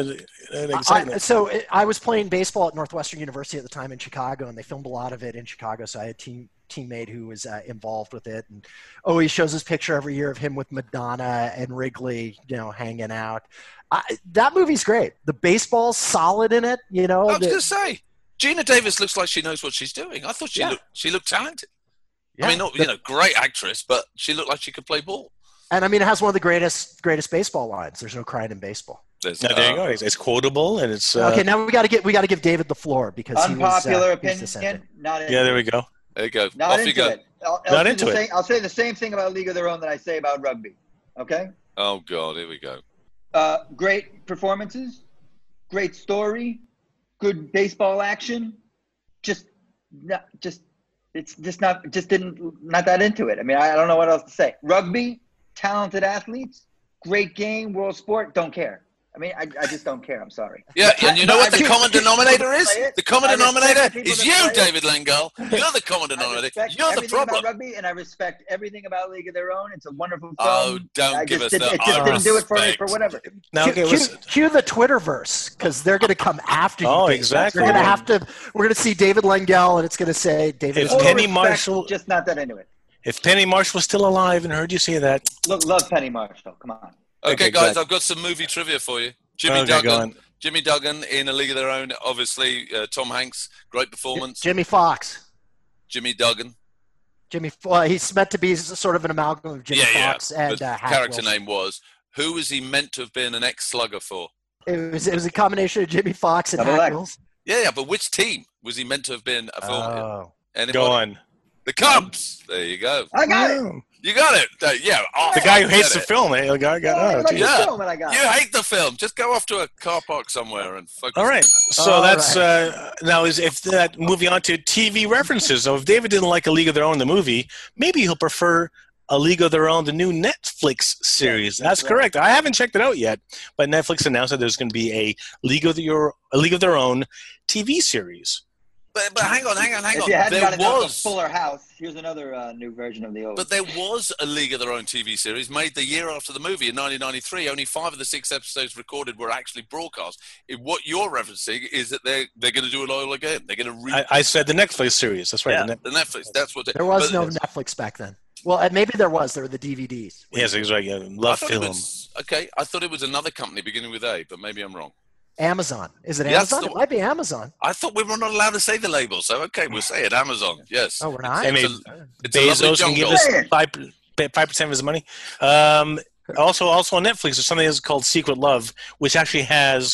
Uh, I, so it, I was playing baseball at Northwestern University at the time in Chicago, and they filmed a lot of it in Chicago. So I had a team teammate who was uh, involved with it, and always shows his picture every year of him with Madonna and Wrigley, you know, hanging out. I, that movie's great. The baseball's solid in it. You know, I was the, going to say, Gina Davis looks like she knows what she's doing. I thought she yeah. looked she looked talented. Yeah. I mean, not you know, great actress, but she looked like she could play ball. And I mean, it has one of the greatest greatest baseball lines. There's no crying in baseball. No, there you go. It's, it's quotable, and it's uh, okay. Now we got to get we got to give David the floor because unpopular he was, uh, opinion. Not yeah, there we go. There you go. Not Off into you go. it. I'll, Not I'll into it. Same, I'll say the same thing about League of Their Own that I say about rugby. Okay. Oh God, here we go. Uh, great performances, great story, good baseball action. Just, not, just, it's just not, just didn't, not that into it. I mean, I, I don't know what else to say. Rugby. Talented athletes, great game, world sport, don't care. I mean, I, I just don't care. I'm sorry. Yeah, and you know what the common denominator is? The common I denominator is you, David Lengal. You're the common denominator. You're the problem. About rugby, and I respect everything about League of Their Own. It's a wonderful film. Oh, don't I give us did, that. It just I didn't do it for me respect. for whatever. Now, cue, okay, cue, cue the Twitterverse because they're going to come after you. Oh, David. exactly. We're going to have to. We're going to see David Lengal, and it's going to say David. If Penny respect, Marshall, just not that into it. If Penny Marshall was still alive and heard you say that, look, love Penny Marshall. Come on. Okay, okay guys, go I've got some movie trivia for you. Jimmy okay, Duggan. Jimmy Duggan in A League of Their Own. Obviously, uh, Tom Hanks, great performance. Jimmy Fox. Jimmy Duggan. Jimmy. Well, he's meant to be sort of an amalgam of Jimmy yeah, Fox yeah. and the uh, character Wilson. name was. Who was he meant to have been an ex-slugger for? It was. It was a combination of Jimmy Fox and Double Hack X. Wilson. Yeah, yeah, but which team was he meant to have been a film Oh. in? go on. The Cubs. There you go. I got it. You got it. Uh, yeah. Oh, The guy who I hates get the it. film, eh? The guy got Oh, I oh, like geez. the Yeah. film and I got You it. hate the film. Just go off to a car park somewhere and focus. All right. on So All that's right. uh, now is if that moving on to T V references. So if David didn't like A League of Their Own, the movie, maybe he'll prefer A League of Their Own, the new Netflix series. That's right. correct. I haven't checked it out yet, but Netflix announced that there's going to be a League of Your A League of Their Own T V series. But, but hang on, hang on, hang If on. you hadn't There got enough of was, Fuller House, here's another uh, new version of the old. but there was a League of Their Own T V series made the year after the movie in nineteen ninety-three. Only five of the six episodes recorded were actually broadcast. It, what you're referencing is that they're they're going to do it all again. They're going to re- I, I said the Netflix series. That's right. yeah, the Net- the Netflix. That's what they, There was but- no Netflix back then. Well, and maybe there was. There were the D V Ds. yes, exactly. I Love thought it film. was, okay, I thought it was another company beginning with A, but maybe I'm wrong. Amazon. Is it Yeah, that's Amazon? the- it might be Amazon. I thought we were not allowed to say the label, so okay, we'll say it. Amazon. Yes. Oh, we're not? I mean, It's a, it's a lovely Bezos can give jungle. us five five percent of his money. Um, also, also on Netflix, there's something that's called Secret Love, which actually has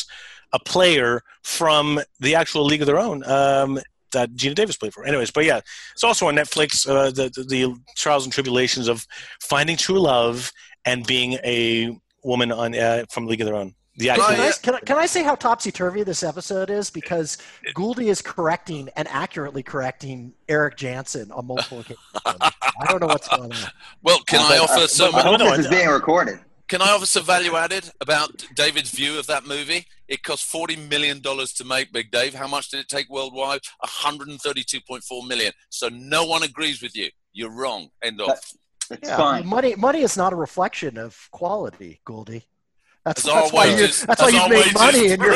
a player from the actual league of their own um, that Gina Davis played for. Anyways, but yeah, it's also on Netflix, uh, the, the the trials and tribulations of finding true love and being a woman on uh, from League of Their Own. The Can, actual, I, can, I, can I say how topsy-turvy this episode is? Because Gouldy is correcting and accurately correcting Eric Jansen on multiple occasions. I don't know what's going on. Well, can I offer some? I hope this is being recorded. Can I offer some value added about David's view of that movie? It cost forty million dollars to make, Big Dave. How much did it take worldwide? one hundred thirty-two point four million dollars. So no one agrees with you. You're wrong. End of. That, that's yeah, fine. Money, money is not a reflection of quality, Gouldy. That's, As that's why you that's why you've made money in your.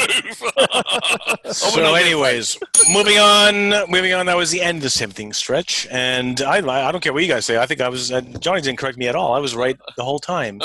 So, anyways, moving on. Moving on. That was the end of the Something stretch, and I I don't care what you guys say. I think I was uh, Johnny didn't correct me at all. I was right the whole time.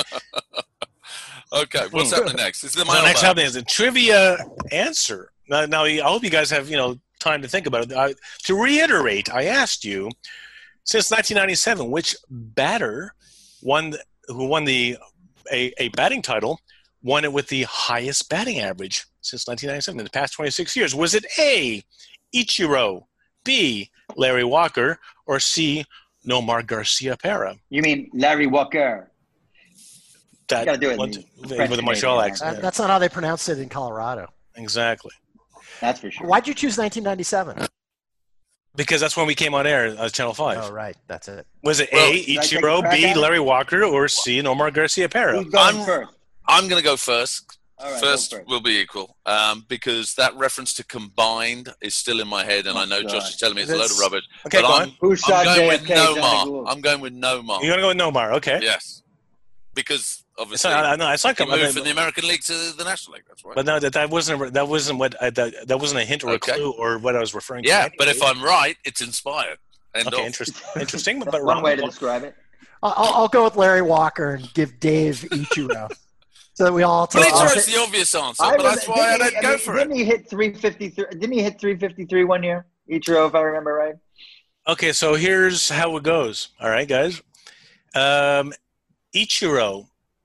Okay, what's happening next? This is the so next happening is a trivia answer. Now, now, I hope you guys have you know time to think about it. Uh, to reiterate, I asked you since nineteen ninety-seven, which batter won who won the a, a batting title. Won it with the highest batting average since nineteen ninety-seven in the past twenty-six years. Was it A, Ichiro, B, Larry Walker, or C, Nomar Garcia-Pera? You mean Larry Walker? That you gotta do it one, with the Montreal accent. That, that's not how they pronounce it in Colorado. Exactly. That's for sure. Why'd you choose nineteen ninety-seven? Because that's when we came on air as Channel five. Oh, right. That's it. Was it Well, A, Ichiro, B, Larry Walker, or C, Nomar Garcia-Pera? Who's going I'm- first? I'm going to go first. All right, first, go first. will be equal um, because that reference to combined is still in my head, and Oh, I know God. Josh is telling me it's a load of That's- rubbish. Okay, but go I'm, on. Who I'm shot going J with F K? Johnny Nomar. Gould? I'm going with Nomar. You're going to go with Nomar, okay. Yes, because It's obviously not, no, it's not he coming. moved from the American League to the National League. That's right. But no, that, that wasn't that wasn't what I, that, that wasn't a hint or Okay. a clue or what I was referring to. yeah, anyway. but if I'm right, it's inspired. End okay, of. interesting, interesting, but One wrong. way to describe it. I'll, I'll go with Larry Walker and give Dave Ichiro. So that we all talk. Pretty sure it's the obvious answer, but was- that's why I didn't don't he- go mean, for it. Didn't he hit three fifty-three? Didn't he hit three fifty-three one year? Ichiro, if I remember right. Okay, so here's how it goes. All right, guys. Um, Ichiro,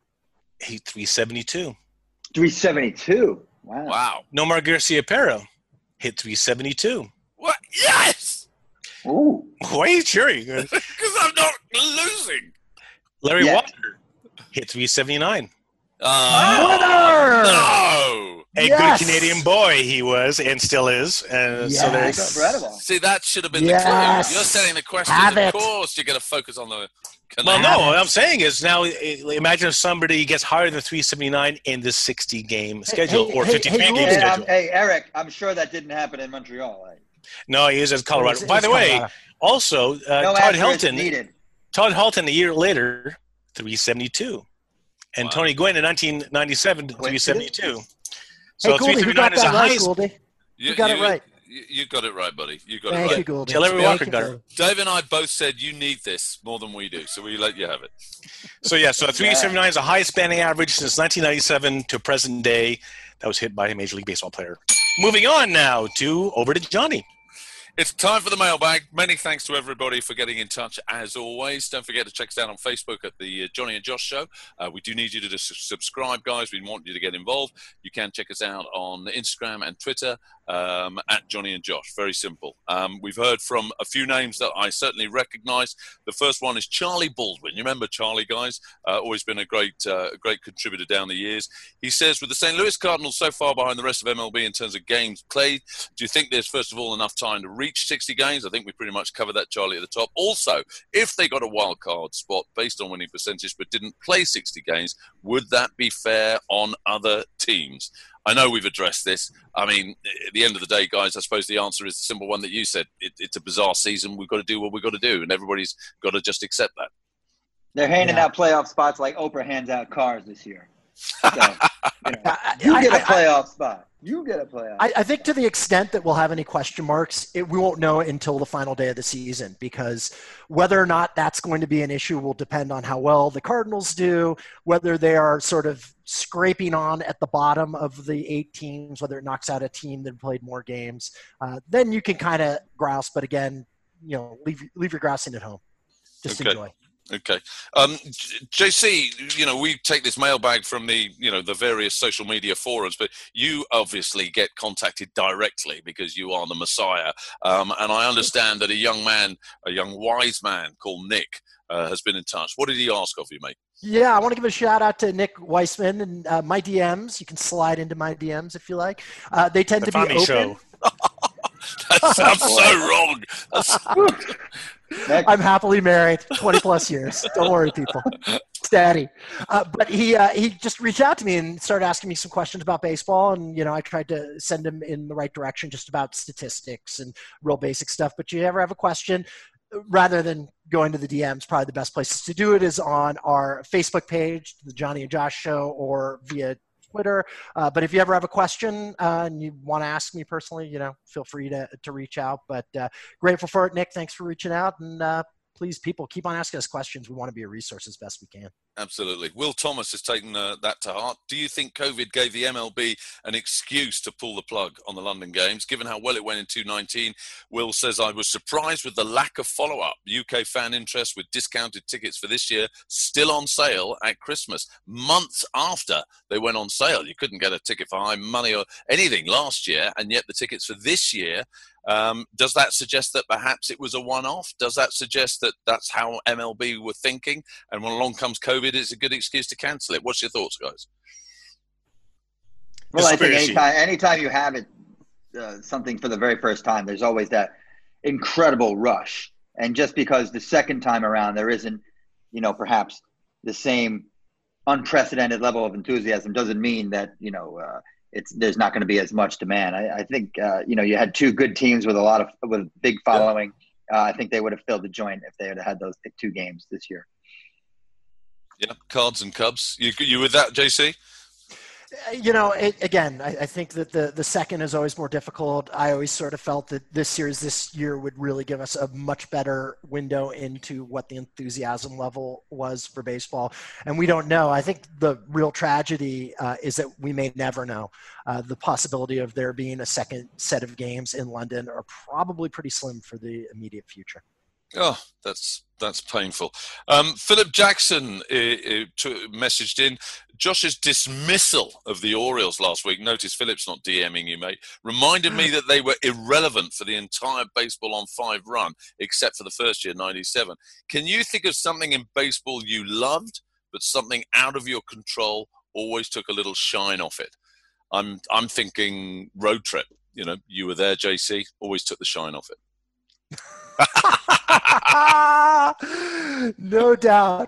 he three seventy-two. three seventy-two. Wow. Wow. Nomar Garcia-Pera hit three seventy-two. What? Yes! Ooh. Why are you cheering? Because I'm not losing. Larry Yeah. Walker hit three seventy-nine. Uh, Winner! no! A Yes! good Canadian boy he was and still is. And so there you go. Yes. Incredible. See, that should have been Yes. the clue. You're setting the question. Have Of it. course, you're going to focus on the. Well, Canadian. no, what I'm saying is now eh, imagine if somebody gets higher than three seventy-nine in this sixty game schedule hey, or hey, fifty-three hey, game Gould. Hey, um, schedule. hey, Eric, I'm sure that didn't happen in Montreal. Right? No, he is at Colorado. It was- it By was the way, Colorado. also, uh, No Todd asterisk Hilton, needed. Todd Halton a year later, three seventy-two. And Wow. Tony Gwynn in nineteen ninety-seven, three seventy-two. So Hey, Gouldy, you got three seventy-nine is the that right, highest. Gouldy. You got it right. You, you got it right, buddy. You got Thank it you, right. Gouldy. Yeah, Larry Thank Walker you, got it. Gouldy. Dave and I both said you need this more than we do, so we let you have it. So, yeah, so three seventy-nine is the highest batting average since nineteen ninety-seven to present day. That was hit by a Major League Baseball player. Moving on now to over to Johnny. It's time for the mailbag. Many thanks to everybody for getting in touch, as always. Don't forget to check us out on Facebook at the uh, Johnny and Josh Show. Uh, we do need you to just subscribe, guys. We want you to get involved. You can check us out on Instagram and Twitter um, at Johnny and Josh. Very simple. Um, we've heard from a few names that I certainly recognize. The first one is Charlie Baldwin. You remember Charlie, guys? Uh, always been a great, uh, great contributor down the years. He says, with the Saint Louis Cardinals so far behind the rest of M L B in terms of games played, do you think there's, first of all, enough time to reach sixty games? I think we pretty much covered that, Charlie, at the top. Also, if they got a wild card spot based on winning percentage but didn't play sixty games, would that be fair on other teams? I know we've addressed this. I mean, at the end of the day, guys, I suppose the answer is the simple one that you said. It, it's a bizarre season. We've got to do what we've got to do, and everybody's got to just accept that. They're handing Yeah. out playoff spots like Oprah hands out cars this year. So, you, know, I- you I- get a I- playoff spot. You get a playoff. I, I think to the extent that we'll have any question marks, it, we won't know until the final day of the season, because whether or not that's going to be an issue will depend on how well the Cardinals do, whether they are sort of scraping on at the bottom of the eight teams, whether it knocks out a team that played more games. Uh, then you can kind of grouse, but again, you know, leave leave your grousing at home. Just Okay. enjoy. Okay. Um, J C, you know, we take this mailbag from the, you know, the various social media forums, but you obviously get contacted directly because you are the Messiah. Um, and I understand that a young man, a young wise man called Nick, uh, has been in touch. What did he ask of you, mate? Yeah, I want to give a shout out to Nick Weissman and uh, my D Ms. You can slide into my D Ms if you like. Uh, they tend the to be open. Show. That sounds so wrong. I'm happily married, twenty plus years. Don't worry, people. Steady. Uh, but he uh, he just reached out to me and started asking me some questions about baseball, and you know I tried to send him in the right direction, just about statistics and real basic stuff. But you ever have a question, rather than going to the D Ms, probably the best places to do it is on our Facebook page, the Johnny and Josh Show, or via Twitter. Uh, but if you ever have a question uh, and you want to ask me personally, you know, feel free to to reach out. But uh, grateful for it, Nick. Thanks for reaching out. And uh, please, people, keep on asking us questions. We want to be a resource as best we can. Absolutely. Will Thomas has taken uh, that to heart. Do you think COVID gave the M L B an excuse to pull the plug on the London Games, given how well it went in two nineteen? Will says, I was surprised with the lack of follow-up. U K fan interest with discounted tickets for this year still on sale at Christmas, months after they went on sale. You couldn't get a ticket for high money or anything last year, and yet the tickets for this year, um, does that suggest that perhaps it was a one-off? Does that suggest that that's how M L B were thinking, and when along comes COVID, it's a good excuse to cancel it? What's your thoughts, guys? Well, I think anytime, anytime you have it, uh, something for the very first time, there's always that incredible rush. And just because the second time around there isn't, you know, perhaps the same unprecedented level of enthusiasm doesn't mean that, you know, uh, it's there's not going to be as much demand. I, I think, uh, you know, you had two good teams with a lot of with a big following. Yeah. Uh, I think they would have filled the joint if they had had those two games this year. Yeah, Cards and Cubs. You you with that, J C? You know, it, again, I, I think that the, the second is always more difficult. I always sort of felt that this series this year would really give us a much better window into what the enthusiasm level was for baseball. And we don't know. I think the real tragedy uh, is that we may never know. Uh, the possibility of there being a second set of games in London are probably pretty slim for the immediate future. Oh, that's that's painful. Um, Philip Jackson uh, uh, to, messaged in, Josh's dismissal of the Orioles last week, notice Philip's not DMing you, mate, reminded me that they were irrelevant for the entire baseball on five run, except for the first year, ninety-seven. Can you think of something in baseball you loved, but something out of your control always took a little shine off it? I'm I'm thinking Road Trip. You know, you were there, J C, always took the shine off it. No doubt.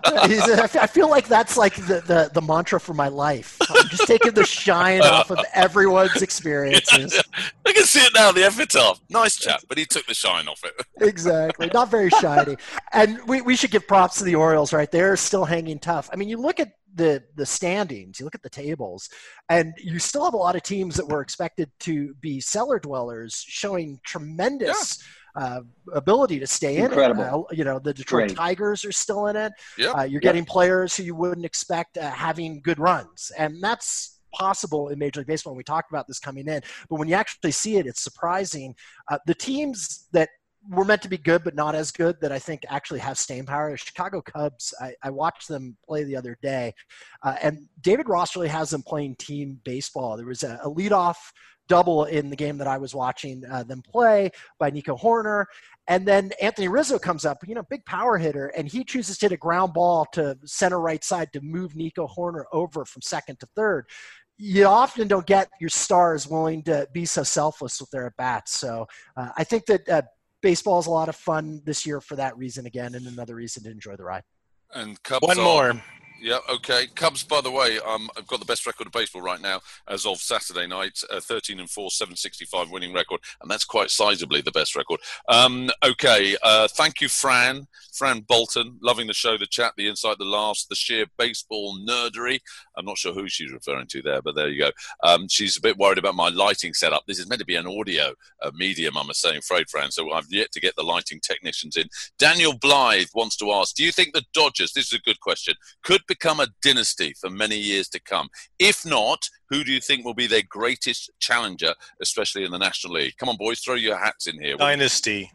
I feel like that's like the, the, the mantra for my life. I'm just taking the shine off of everyone's experiences. Yeah, yeah. I can see it now, the epitaph. Nice chap, but he took the shine off it. Exactly. Not very shiny. And we, we should give props to the Orioles, right? They're still hanging tough. I mean, you look at the the standings, you look at the tables, and you still have a lot of teams that were expected to be cellar dwellers showing tremendous yeah. Uh, ability to stay Incredible. in it. Uh, you know, the Detroit Great. Tigers are still in it. Yep. Uh, you're Yep. getting players who you wouldn't expect uh, having good runs. And that's possible in Major League Baseball. And we talked about this coming in. But when you actually see it, it's surprising. Uh, the teams that were meant to be good but not as good that I think actually have staying power, the Chicago Cubs, I, I watched them play the other day. Uh, and David Ross really has them playing team baseball. There was a, a leadoff double in the game that I was watching uh, them play by Nico Horner. And then Anthony Rizzo comes up, you know, big power hitter, and he chooses to hit a ground ball to center right side to move Nico Horner over from second to third. You often don't get your stars willing to be so selfless with their at-bats. So uh, I think that uh, baseball is a lot of fun this year for that reason again, and another reason to enjoy the ride. And Cubs One are- more. Yeah, okay. Cubs, by the way, um, I've got the best record of baseball right now as of Saturday night, uh, thirteen and four, seven sixty-five winning record, and that's quite sizably the best record. Um, okay, uh, thank you, Fran. Fran Bolton, loving the show, the chat, the insight, the laughs, the sheer baseball nerdery. I'm not sure who she's referring to there, but there you go. Um, she's a bit worried about my lighting setup. This is meant to be an audio uh, medium, I'm afraid, Fran, so I've yet to get the lighting technicians in. Daniel Blythe wants to ask, do you think the Dodgers, this is a good question, could become a dynasty for many years to come? If not, who do you think will be their greatest challenger, especially in the National League? Come on, boys, throw your hats in here. Dynasty.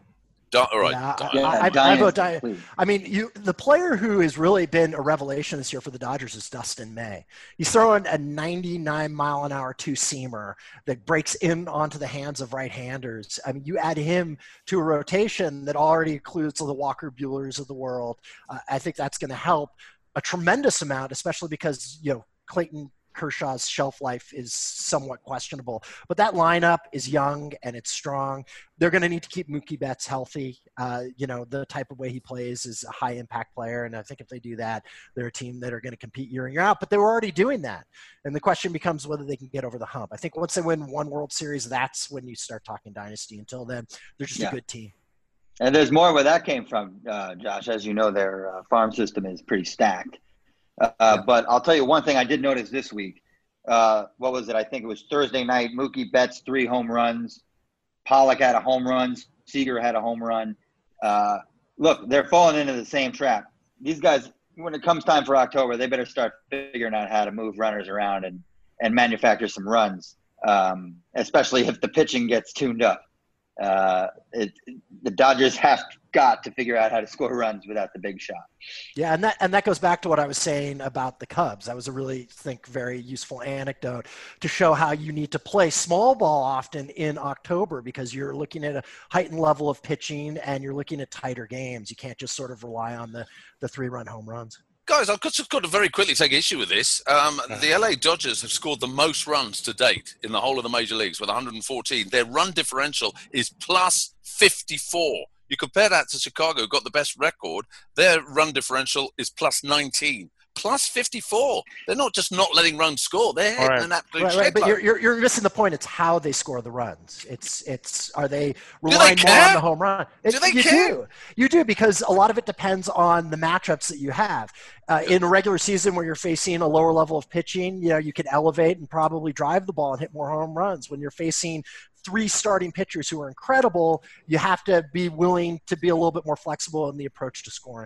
Di- all right. Yeah, Yeah, I, I, I Dynasty, vote Dy- please. I mean, you the player who has really been a revelation this year for the Dodgers is Dustin May. He's throwing a ninety-nine mile an hour two-seamer that breaks in onto the hands of right-handers. I mean, you add him to a rotation that already includes the Walker Buehlers of the world. Uh, I think that's going to help a tremendous amount, especially because, you know, Clayton Kershaw's shelf life is somewhat questionable, but that lineup is young and it's strong. They're going to need to keep Mookie Betts healthy. Uh, you know, the type of way he plays is a high impact player. And I think if they do that, they're a team that are going to compete year in, year out, but they were already doing that. And the question becomes whether they can get over the hump. I think once they win one World Series, that's when you start talking dynasty. Until then, they're just yeah. a good team. And there's more where that came from, uh, Josh. As you know, their uh, farm system is pretty stacked. Uh, yeah. But I'll tell you one thing I did notice this week. Uh, what was it? I think it was Thursday night. Mookie Betts, three home runs. Pollock had a home run. Seager had a home run. Uh, look, they're falling into the same trap. These guys, when it comes time for October, they better start figuring out how to move runners around and, and manufacture some runs, um, especially if the pitching gets tuned up. Uh, it, the Dodgers have got to figure out how to score runs without the big shot. Yeah, and that and that goes back to what I was saying about the Cubs. That was a really, think, very useful anecdote to show how you need to play small ball often in October because you're looking at a heightened level of pitching and you're looking at tighter games. You can't just sort of rely on the, the three-run home runs. Guys, I've just got to very quickly take issue with this. Um, the L A Dodgers have scored the most runs to date in the whole of the major leagues with one hundred fourteen. Their run differential is plus fifty-four. You compare that to Chicago, who got the best record. Their run differential is plus nineteen. Plus fifty-four. They're not just not letting runs score. They're hitting right. an absolute right, right. But you're, you're, you're missing the point. It's how they score the runs. It's it's are they relying they more on the home run? It, do they you care? do. You do because a lot of it depends on the matchups that you have. Uh, in a regular season where you're facing a lower level of pitching, you know, you can elevate and probably drive the ball and hit more home runs. When you're facing three starting pitchers who are incredible, you have to be willing to be a little bit more flexible in the approach to scoring.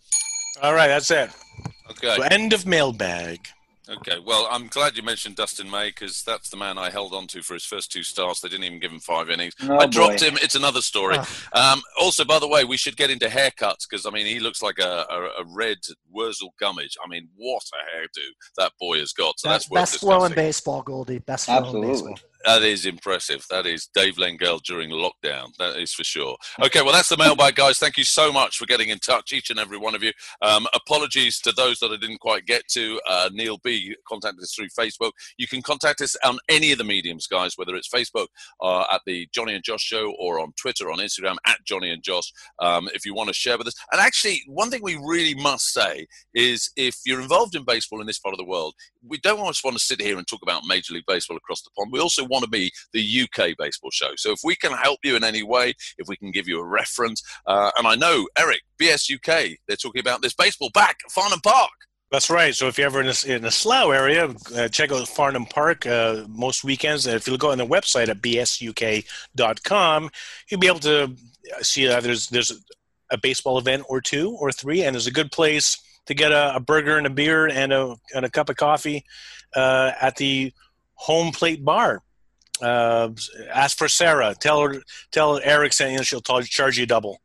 All right, that's it. Okay. So end of mailbag. Okay, well, I'm glad you mentioned Dustin May because that's the man I held on to for his first two starts. They didn't even give him five innings. Oh, I dropped boy. him. It's another story. Um, also, by the way, we should get into haircuts because, I mean, he looks like a, a, a red Wurzel Gummidge. I mean, what a hairdo that boy has got. So that's, that's worth Best flow in discussing. baseball, Goldie. Best flow Absolutely. in baseball. That is impressive. That is Dave Lengel during lockdown. That is for sure. Okay, well, that's the mailbag, guys. Thank you so much for getting in touch, each and every one of you. Um, apologies to those that I didn't quite get to. Uh, Neil B. contacted us through Facebook. You can contact us on any of the mediums, guys, whether it's Facebook uh, at the Johnny and Josh Show or on Twitter, on Instagram, at Johnny and Josh, um, if you want to share with us. And actually, one thing we really must say is if you're involved in baseball in this part of the world, we don't just want to sit here and talk about Major League Baseball across the pond. We also want to be the U K baseball show. So if we can help you in any way, if we can give you a reference, uh, and I know, Eric, B S U K, they're talking about this baseball back at Farnham Park. That's right. So if you're ever in the, in the Slough area, uh, check out Farnham Park uh, most weekends. And if you go on the website at b s u k dot com, you'll be able to see uh, there's there's a baseball event or two or three, and there's a good place to get a, a burger and a beer and a, and a cup of coffee uh, at the Home Plate Bar. Uh, ask for Sarah. Tell her, tell Eric saying she'll charge you double.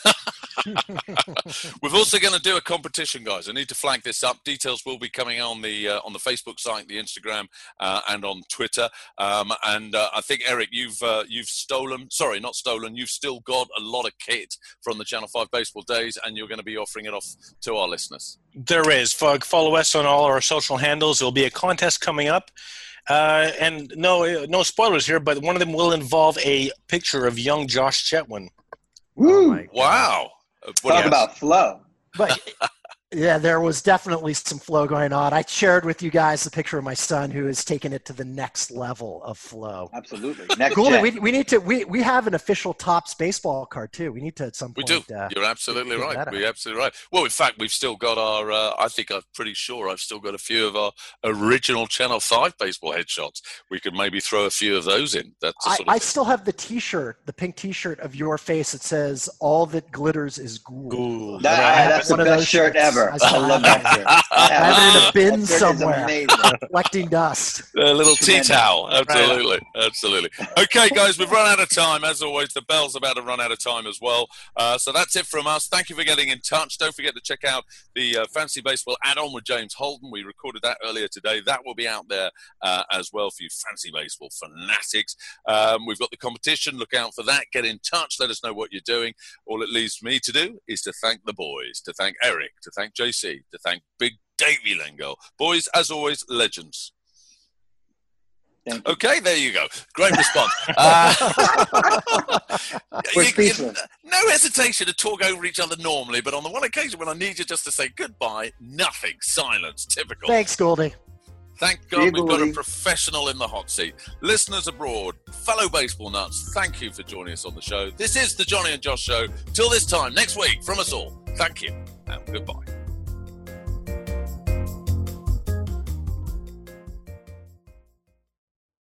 We're also going to do a competition, guys. I need to flag this up. Details will be coming on the uh, on the Facebook site, the Instagram, uh, and on Twitter. Um, and uh, I think, Eric, you've uh, you've stolen. Sorry, not stolen. You've still got a lot of kit from the Channel Five Baseball Days, and you're going to be offering it off to our listeners. There is. Follow us on all our social handles. There'll be a contest coming up. Uh, and no, no spoilers here, but one of them will involve a picture of young Josh Chetwin. Woo! Oh Wow. Talk else? About flow. But yeah, there was definitely some flow going on. I shared with you guys the picture of my son who has taken it to the next level of flow. Absolutely. Next Goldie, we, we need to we, we have an official Topps baseball card too. We need to at some point. We do. Uh, You're absolutely right. We're absolutely right. Well, in fact, we've still got our. Uh, I think I'm pretty sure I've still got a few of our original Channel Five baseball headshots. We could maybe throw a few of those in. That's I, sort of I still have the T-shirt, the pink T-shirt of your face. It says "All that glitters is gold." Gold. That, that's the best shirt shirts. Never. I, still I love have that it. shirt. I have it in a bin That shirt is somewhere, amazing. collecting dust. A little tea Tremendous. towel. Absolutely. Absolutely. Okay, guys, we've run out of time. As always, the bell's about to run out of time as well. Uh, so that's it from us. Thank you for getting in touch. Don't forget to check out the uh, Fantasy Baseball add-on with James Holden. We recorded that earlier today. That will be out there uh, as well for you Fantasy Baseball fanatics. Um, we've got the competition. Look out for that. Get in touch. Let us know what you're doing. All it leaves me to do is to thank the boys, to thank Eric, to thank J C, to thank Big Davey Lengo. Boys, as always, legends. Okay, there you go. Great response. Uh, We're you, speechless. you, no hesitation to talk over each other normally, but on the one occasion when I need you just to say goodbye, nothing. Silence. Typical. Thanks, Goldie. Thank God we've got a Goldie. professional in the hot seat. Listeners abroad, fellow baseball nuts, thank you for joining us on the show. This is the Johnny and Josh Show. Till this time, next week, from us all, thank you and goodbye.